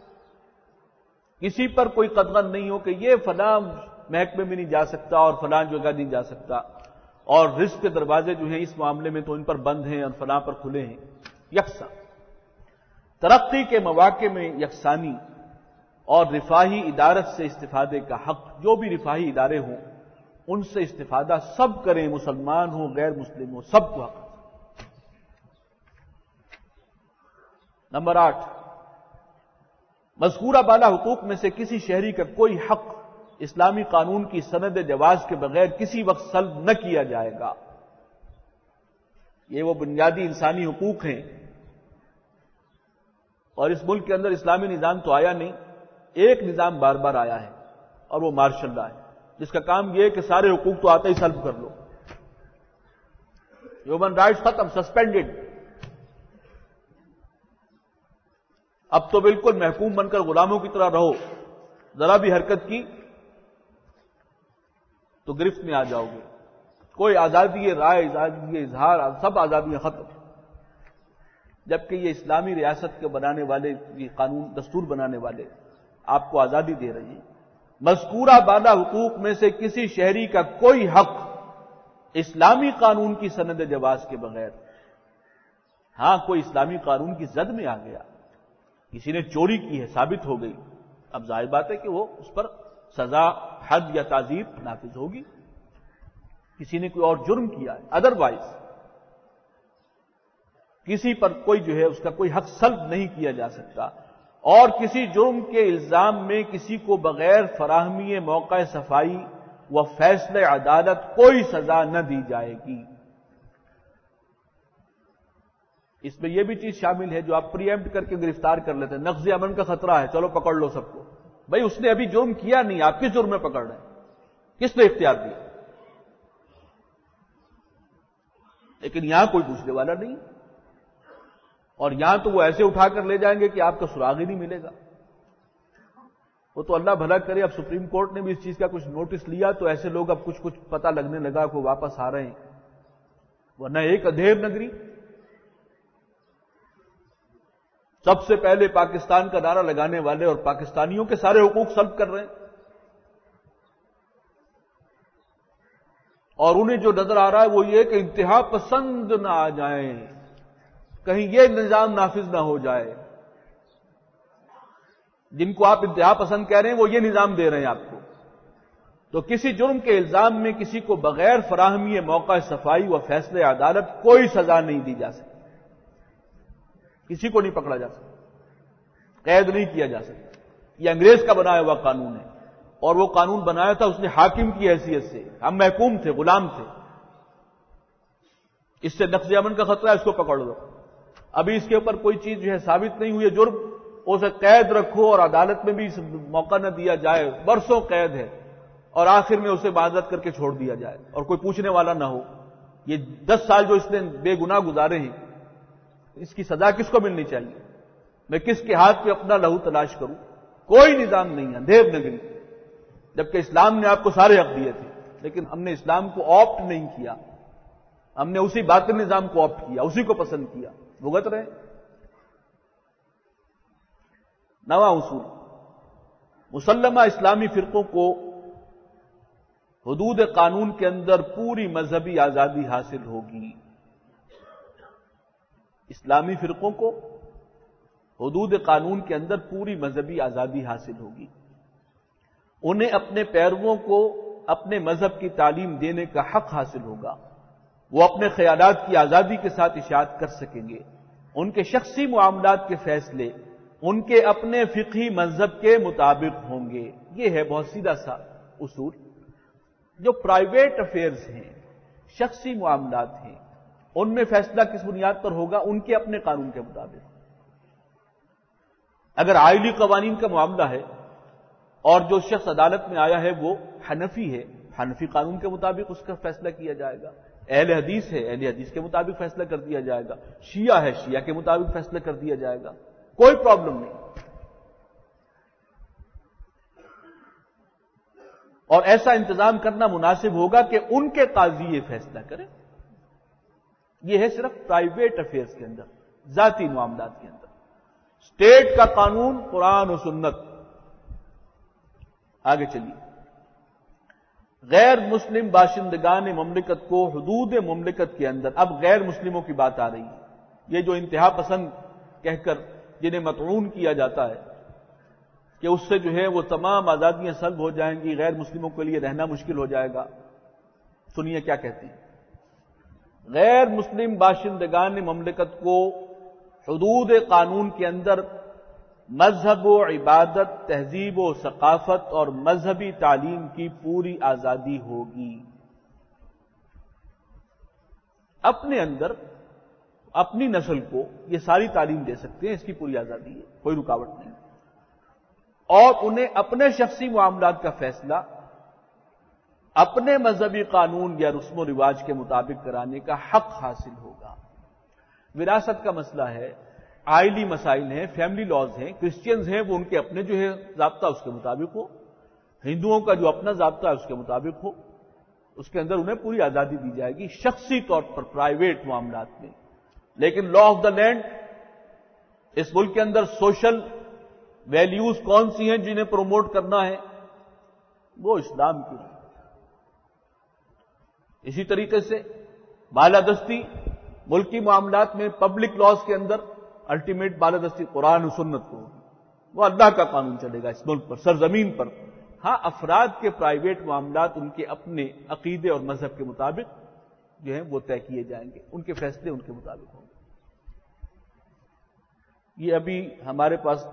کسی پر کوئی قدغن نہیں ہو کہ یہ فلاں محکمے میں نہیں جا سکتا اور فلاں جگہ نہیں جا سکتا، اور رزق کے دروازے جو ہیں اس معاملے میں تو ان پر بند ہیں اور فلاں پر کھلے ہیں. یکساں ترقی کے مواقع میں یکسانی اور رفاہی ادارت سے استفادے کا حق، جو بھی رفاہی ادارے ہوں ان سے استفادہ سب کریں، مسلمان ہو غیر مسلم ہو، سب کو حق. نمبر آٹھ، مذکورہ بالا حقوق میں سے کسی شہری کا کوئی حق اسلامی قانون کی سند جواز کے بغیر کسی وقت سلب نہ کیا جائے گا. یہ وہ بنیادی انسانی حقوق ہیں، اور اس ملک کے اندر اسلامی نظام تو آیا نہیں، ایک نظام بار بار آیا ہے اور وہ مارشل لا ہے، جس کا کام یہ ہے کہ سارے حقوق تو آتے ہی سلب کر لو. ہیومن رائٹس ختم، سسپینڈڈ. اب تو بالکل محکوم بن کر غلاموں کی طرح رہو، ذرا بھی حرکت کی تو گرفت میں آ جاؤ گے. کوئی آزادی رائے، آزادی اظہار، سب آزادیاں ختم. جبکہ یہ اسلامی ریاست کے بنانے والے، یہ قانون دستور بنانے والے آپ کو آزادی دے رہے ہیں. مذکورہ بالا حقوق میں سے کسی شہری کا کوئی حق اسلامی قانون کی سند جواز کے بغیر، ہاں کوئی اسلامی قانون کی زد میں آ گیا، کسی نے چوری کی ہے، ثابت ہو گئی، اب ظاہر بات ہے کہ وہ اس پر سزا، حد یا تعزیر نافذ ہوگی. کسی نے کوئی اور جرم کیا ہے، ادروائز کسی پر کوئی جو ہے اس کا کوئی حق سلب نہیں کیا جا سکتا. اور کسی جرم کے الزام میں کسی کو بغیر فراہمی موقع صفائی و فیصلہ عدالت کوئی سزا نہ دی جائے گی. اس میں یہ بھی چیز شامل ہے جو آپ پری ایمپٹ کر کے گرفتار کر لیتے ہیں، نقض امن کا خطرہ ہے چلو پکڑ لو سب کو. بھائی اس نے ابھی جرم کیا نہیں، آپ کس جرم میں پکڑ رہے ہیں؟ کس نے اختیار دیا؟ لیکن یہاں کوئی پوچھنے والا نہیں، اور یہاں تو وہ ایسے اٹھا کر لے جائیں گے کہ آپ کا سراغ ہی نہیں ملے گا. وہ تو اللہ بھلا کرے، اب سپریم کورٹ نے بھی اس چیز کا کچھ نوٹس لیا تو ایسے لوگ اب کچھ کچھ پتہ لگنے لگا کہ واپس آ رہے ہیں، ورنہ ایک اندھیر نگری. سب سے پہلے پاکستان کا نعرہ لگانے والے اور پاکستانیوں کے سارے حقوق سلب کر رہے ہیں، اور انہیں جو نظر آ رہا ہے وہ یہ کہ انتہا پسند نہ آ جائیں، کہیں یہ نظام نافذ نہ ہو جائے. جن کو آپ انتہا پسند کہہ رہے ہیں وہ یہ نظام دے رہے ہیں آپ کو. تو کسی جرم کے الزام میں کسی کو بغیر فراہمی موقع صفائی و فیصلے عدالت کوئی سزا نہیں دی جا سکتی، کسی کو نہیں پکڑا جا سکتا، قید نہیں کیا جا سکتا. یہ انگریز کا بنایا ہوا قانون ہے، اور وہ قانون بنایا تھا اس نے حاکم کی حیثیت سے. ہم محکوم تھے، غلام تھے. اس سے نقض امن کا خطرہ ہے، اس کو پکڑ لو. ابھی اس کے اوپر کوئی چیز جو ہے ثابت نہیں ہوئی ہے جرم، اسے قید رکھو اور عدالت میں بھی موقع نہ دیا جائے، برسوں قید ہے، اور آخر میں اسے معذرت کر کے چھوڑ دیا جائے اور کوئی پوچھنے والا نہ ہو. یہ دس سال جو اس نے بے گناہ گزارے ہیں، اس کی سزا کس کو ملنی چاہیے؟ میں کس کے ہاتھ پہ اپنا لہو تلاش کروں؟ کوئی نظام نہیں ہے، اندھیر نگری. جبکہ اسلام نے آپ کو سارے حق دیے تھے، لیکن ہم نے اسلام کو آپٹ نہیں کیا، ہم نے اسی باطل نظام کو آپٹ کیا، اسی کو پسند کیا، بھگت رہے. نواں اصول، مسلمہ اسلامی فرقوں کو حدود قانون کے اندر پوری مذہبی آزادی حاصل ہوگی. اسلامی فرقوں کو حدود قانون کے اندر پوری مذہبی آزادی حاصل ہوگی. انہیں اپنے پیرووں کو اپنے مذہب کی تعلیم دینے کا حق حاصل ہوگا. وہ اپنے خیالات کی آزادی کے ساتھ اشاعت کر سکیں گے. ان کے شخصی معاملات کے فیصلے ان کے اپنے فقہی مذہب کے مطابق ہوں گے. یہ ہے بہت سیدھا سا اصول. جو پرائیویٹ افیئرز ہیں، شخصی معاملات ہیں، ان میں فیصلہ کس بنیاد پر ہوگا؟ ان کے اپنے قانون کے مطابق. اگر عائلی قوانین کا معاملہ ہے اور جو شخص عدالت میں آیا ہے وہ حنفی ہے، حنفی قانون کے مطابق اس کا فیصلہ کیا جائے گا. اہل حدیث ہے، اہل حدیث کے مطابق فیصلہ کر دیا جائے گا. شیعہ ہے، شیعہ کے مطابق فیصلہ کر دیا جائے گا. کوئی پرابلم نہیں. اور ایسا انتظام کرنا مناسب ہوگا کہ ان کے قاضی یہ فیصلہ کریں. یہ ہے صرف پرائیویٹ افیئرز کے اندر، ذاتی معاملات کے اندر. اسٹیٹ کا قانون قرآن و سنت. آگے چلیے. غیر مسلم باشندگان مملکت کو حدود مملکت کے اندر، اب غیر مسلموں کی بات آ رہی ہے. یہ جو انتہا پسند کہہ کر جنہیں مطعون کیا جاتا ہے کہ اس سے جو ہے وہ تمام آزادیاں سلب ہو جائیں گی، غیر مسلموں کے لیے رہنا مشکل ہو جائے گا. سنیے کیا کہتے ہیں. غیر مسلم باشندگان مملکت کو حدود قانون کے اندر مذہب و عبادت، تہذیب و ثقافت اور مذہبی تعلیم کی پوری آزادی ہوگی. اپنے اندر اپنی نسل کو یہ ساری تعلیم دے سکتے ہیں، اس کی پوری آزادی ہے، کوئی رکاوٹ نہیں. اور انہیں اپنے شخصی معاملات کا فیصلہ اپنے مذہبی قانون یا رسم و رواج کے مطابق کرانے کا حق حاصل ہوگا. وراثت کا مسئلہ ہے، عائلی مسائل ہیں، فیملی لاز ہیں. کرسچنز ہیں، وہ ان کے اپنے جو ہے ضابطہ اس کے مطابق ہو. ہندوؤں کا جو اپنا ضابطہ ہے اس کے مطابق ہو. اس کے اندر انہیں پوری آزادی دی جائے گی شخصی طور پر پرائیویٹ معاملات میں. لیکن لا آف دا لینڈ، اس ملک کے اندر سوشل ویلیوز کون سی ہیں جنہیں پروموٹ کرنا ہے؟ وہ اسلام کی. اسی طریقے سے بالادستی ملکی معاملات میں پبلک لاز کے اندر الٹیمیٹ بالادستی قرآن و سنت کو ہوگی. وہ اللہ کا قانون چلے گا اس ملک پر، سرزمین پر. ہاں، افراد کے پرائیویٹ معاملات ان کے اپنے عقیدے اور مذہب کے مطابق جو ہیں وہ طے کیے جائیں گے، ان کے فیصلے ان کے مطابق ہوں گے. یہ ابھی ہمارے پاس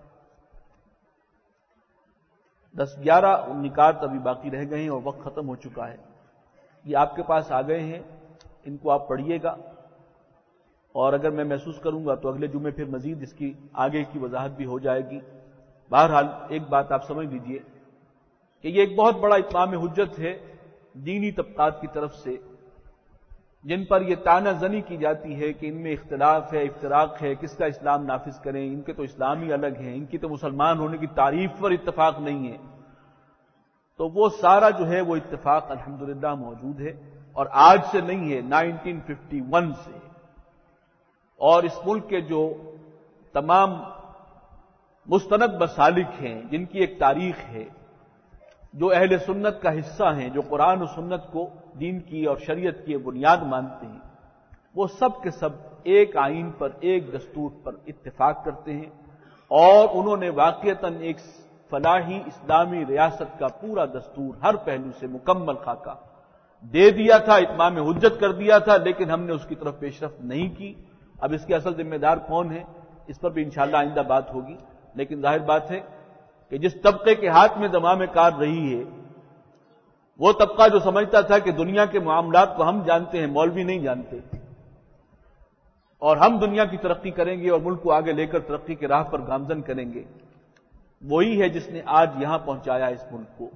دس گیارہ نکات ابھی باقی رہ گئے ہیں اور وقت ختم ہو چکا ہے. یہ آپ کے پاس آ گئے ہیں، ان کو آپ پڑھیے گا اور اگر میں محسوس کروں گا تو اگلے جمعے پھر مزید اس کی آگے کی وضاحت بھی ہو جائے گی۔ بہرحال ایک بات آپ سمجھ لیجئے کہ یہ ایک بہت بڑا اتمام حجت ہے دینی طبقات کی طرف سے، جن پر یہ طعنہ زنی کی جاتی ہے کہ ان میں اختلاف ہے، افتراق ہے، کس کا اسلام نافذ کریں، ان کے تو اسلام ہی الگ ہیں، ان کی تو مسلمان ہونے کی تعریف پر اتفاق نہیں ہے۔ تو وہ سارا جو ہے وہ اتفاق الحمدللہ موجود ہے، اور آج سے نہیں ہے، نائنٹین ففٹی ون سے۔ اور اس ملک کے جو تمام مستند مسالک ہیں، جن کی ایک تاریخ ہے، جو اہل سنت کا حصہ ہیں، جو قرآن و سنت کو دین کی اور شریعت کی بنیاد مانتے ہیں، وہ سب کے سب ایک آئین پر، ایک دستور پر اتفاق کرتے ہیں، اور انہوں نے واقعتاً ایک فلاحی اسلامی ریاست کا پورا دستور ہر پہلو سے مکمل خاکہ دے دیا تھا، اتمام حجت کر دیا تھا، لیکن ہم نے اس کی طرف پیش رفت نہیں کی۔ اب اس کے اصل ذمہ دار کون ہے، اس پر بھی انشاءاللہ آئندہ بات ہوگی، لیکن ظاہر بات ہے کہ جس طبقے کے ہاتھ میں زمام کار رہی ہے، وہ طبقہ جو سمجھتا تھا کہ دنیا کے معاملات کو ہم جانتے ہیں، مولوی نہیں جانتے، اور ہم دنیا کی ترقی کریں گے اور ملک کو آگے لے کر ترقی کے راہ پر گامزن کریں گے، وہی ہے جس نے آج یہاں پہنچایا اس ملک کو،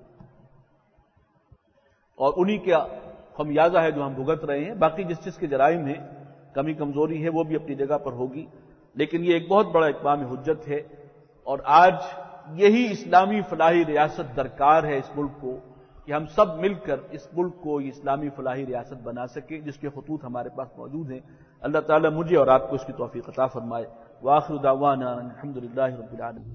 اور انہی کا خمیازہ ہے جو ہم بھگت رہے ہیں۔ باقی جس چیز کے جرائم ہیں، کمی کمزوری ہے، وہ بھی اپنی جگہ پر ہوگی، لیکن یہ ایک بہت بڑا اقدام حجت ہے، اور آج یہی اسلامی فلاحی ریاست درکار ہے اس ملک کو، کہ ہم سب مل کر اس ملک کو یہ اسلامی فلاحی ریاست بنا سکیں، جس کے خطوط ہمارے پاس موجود ہیں۔ اللہ تعالیٰ مجھے اور آپ کو اس کی توفیق عطا فرمائے۔ وآخر دعوانا الحمدللہ رب العالمین۔